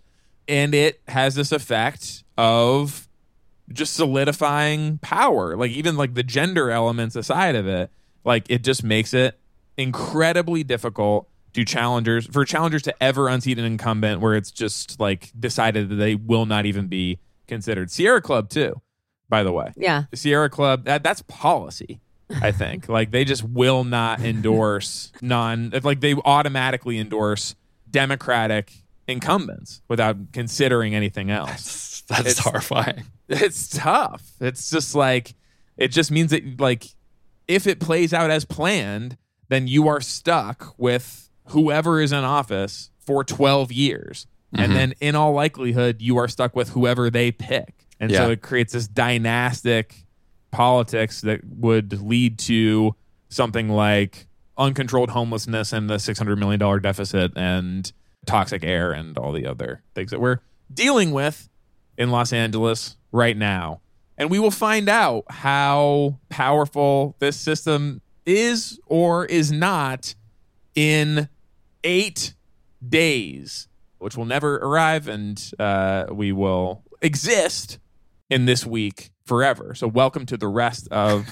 And it has this effect of just solidifying power. Like even like the gender elements aside of it, like it just makes it incredibly difficult for challengers to ever unseat an incumbent where it's just like decided that they will not even be considered. Sierra Club too, by the way. Yeah. Sierra Club, that's policy, I think. Like they just will not endorse they automatically endorse Democratic incumbents without considering anything else. That's horrifying. It's tough. It's just like, it just means that like if it plays out as planned, then you are stuck with whoever is in office for 12 years. Mm-hmm. And then in all likelihood, you are stuck with whoever they pick. And so it creates this dynastic politics that would lead to something like uncontrolled homelessness and the $600 million deficit and toxic air and all the other things that we're dealing with in Los Angeles right now. And we will find out how powerful this system is or is not in 8 days, which will never arrive, and we will exist in this week forever. So welcome to the rest of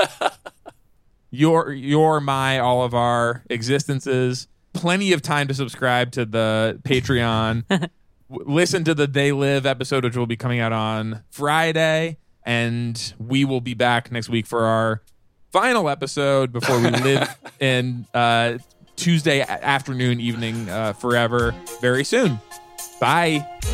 all of our existences. Plenty of time to subscribe to the Patreon. Listen to the They Live episode, which will be coming out on Friday. And we will be back next week for our final episode before we live in Tuesday afternoon, evening forever very soon. Bye.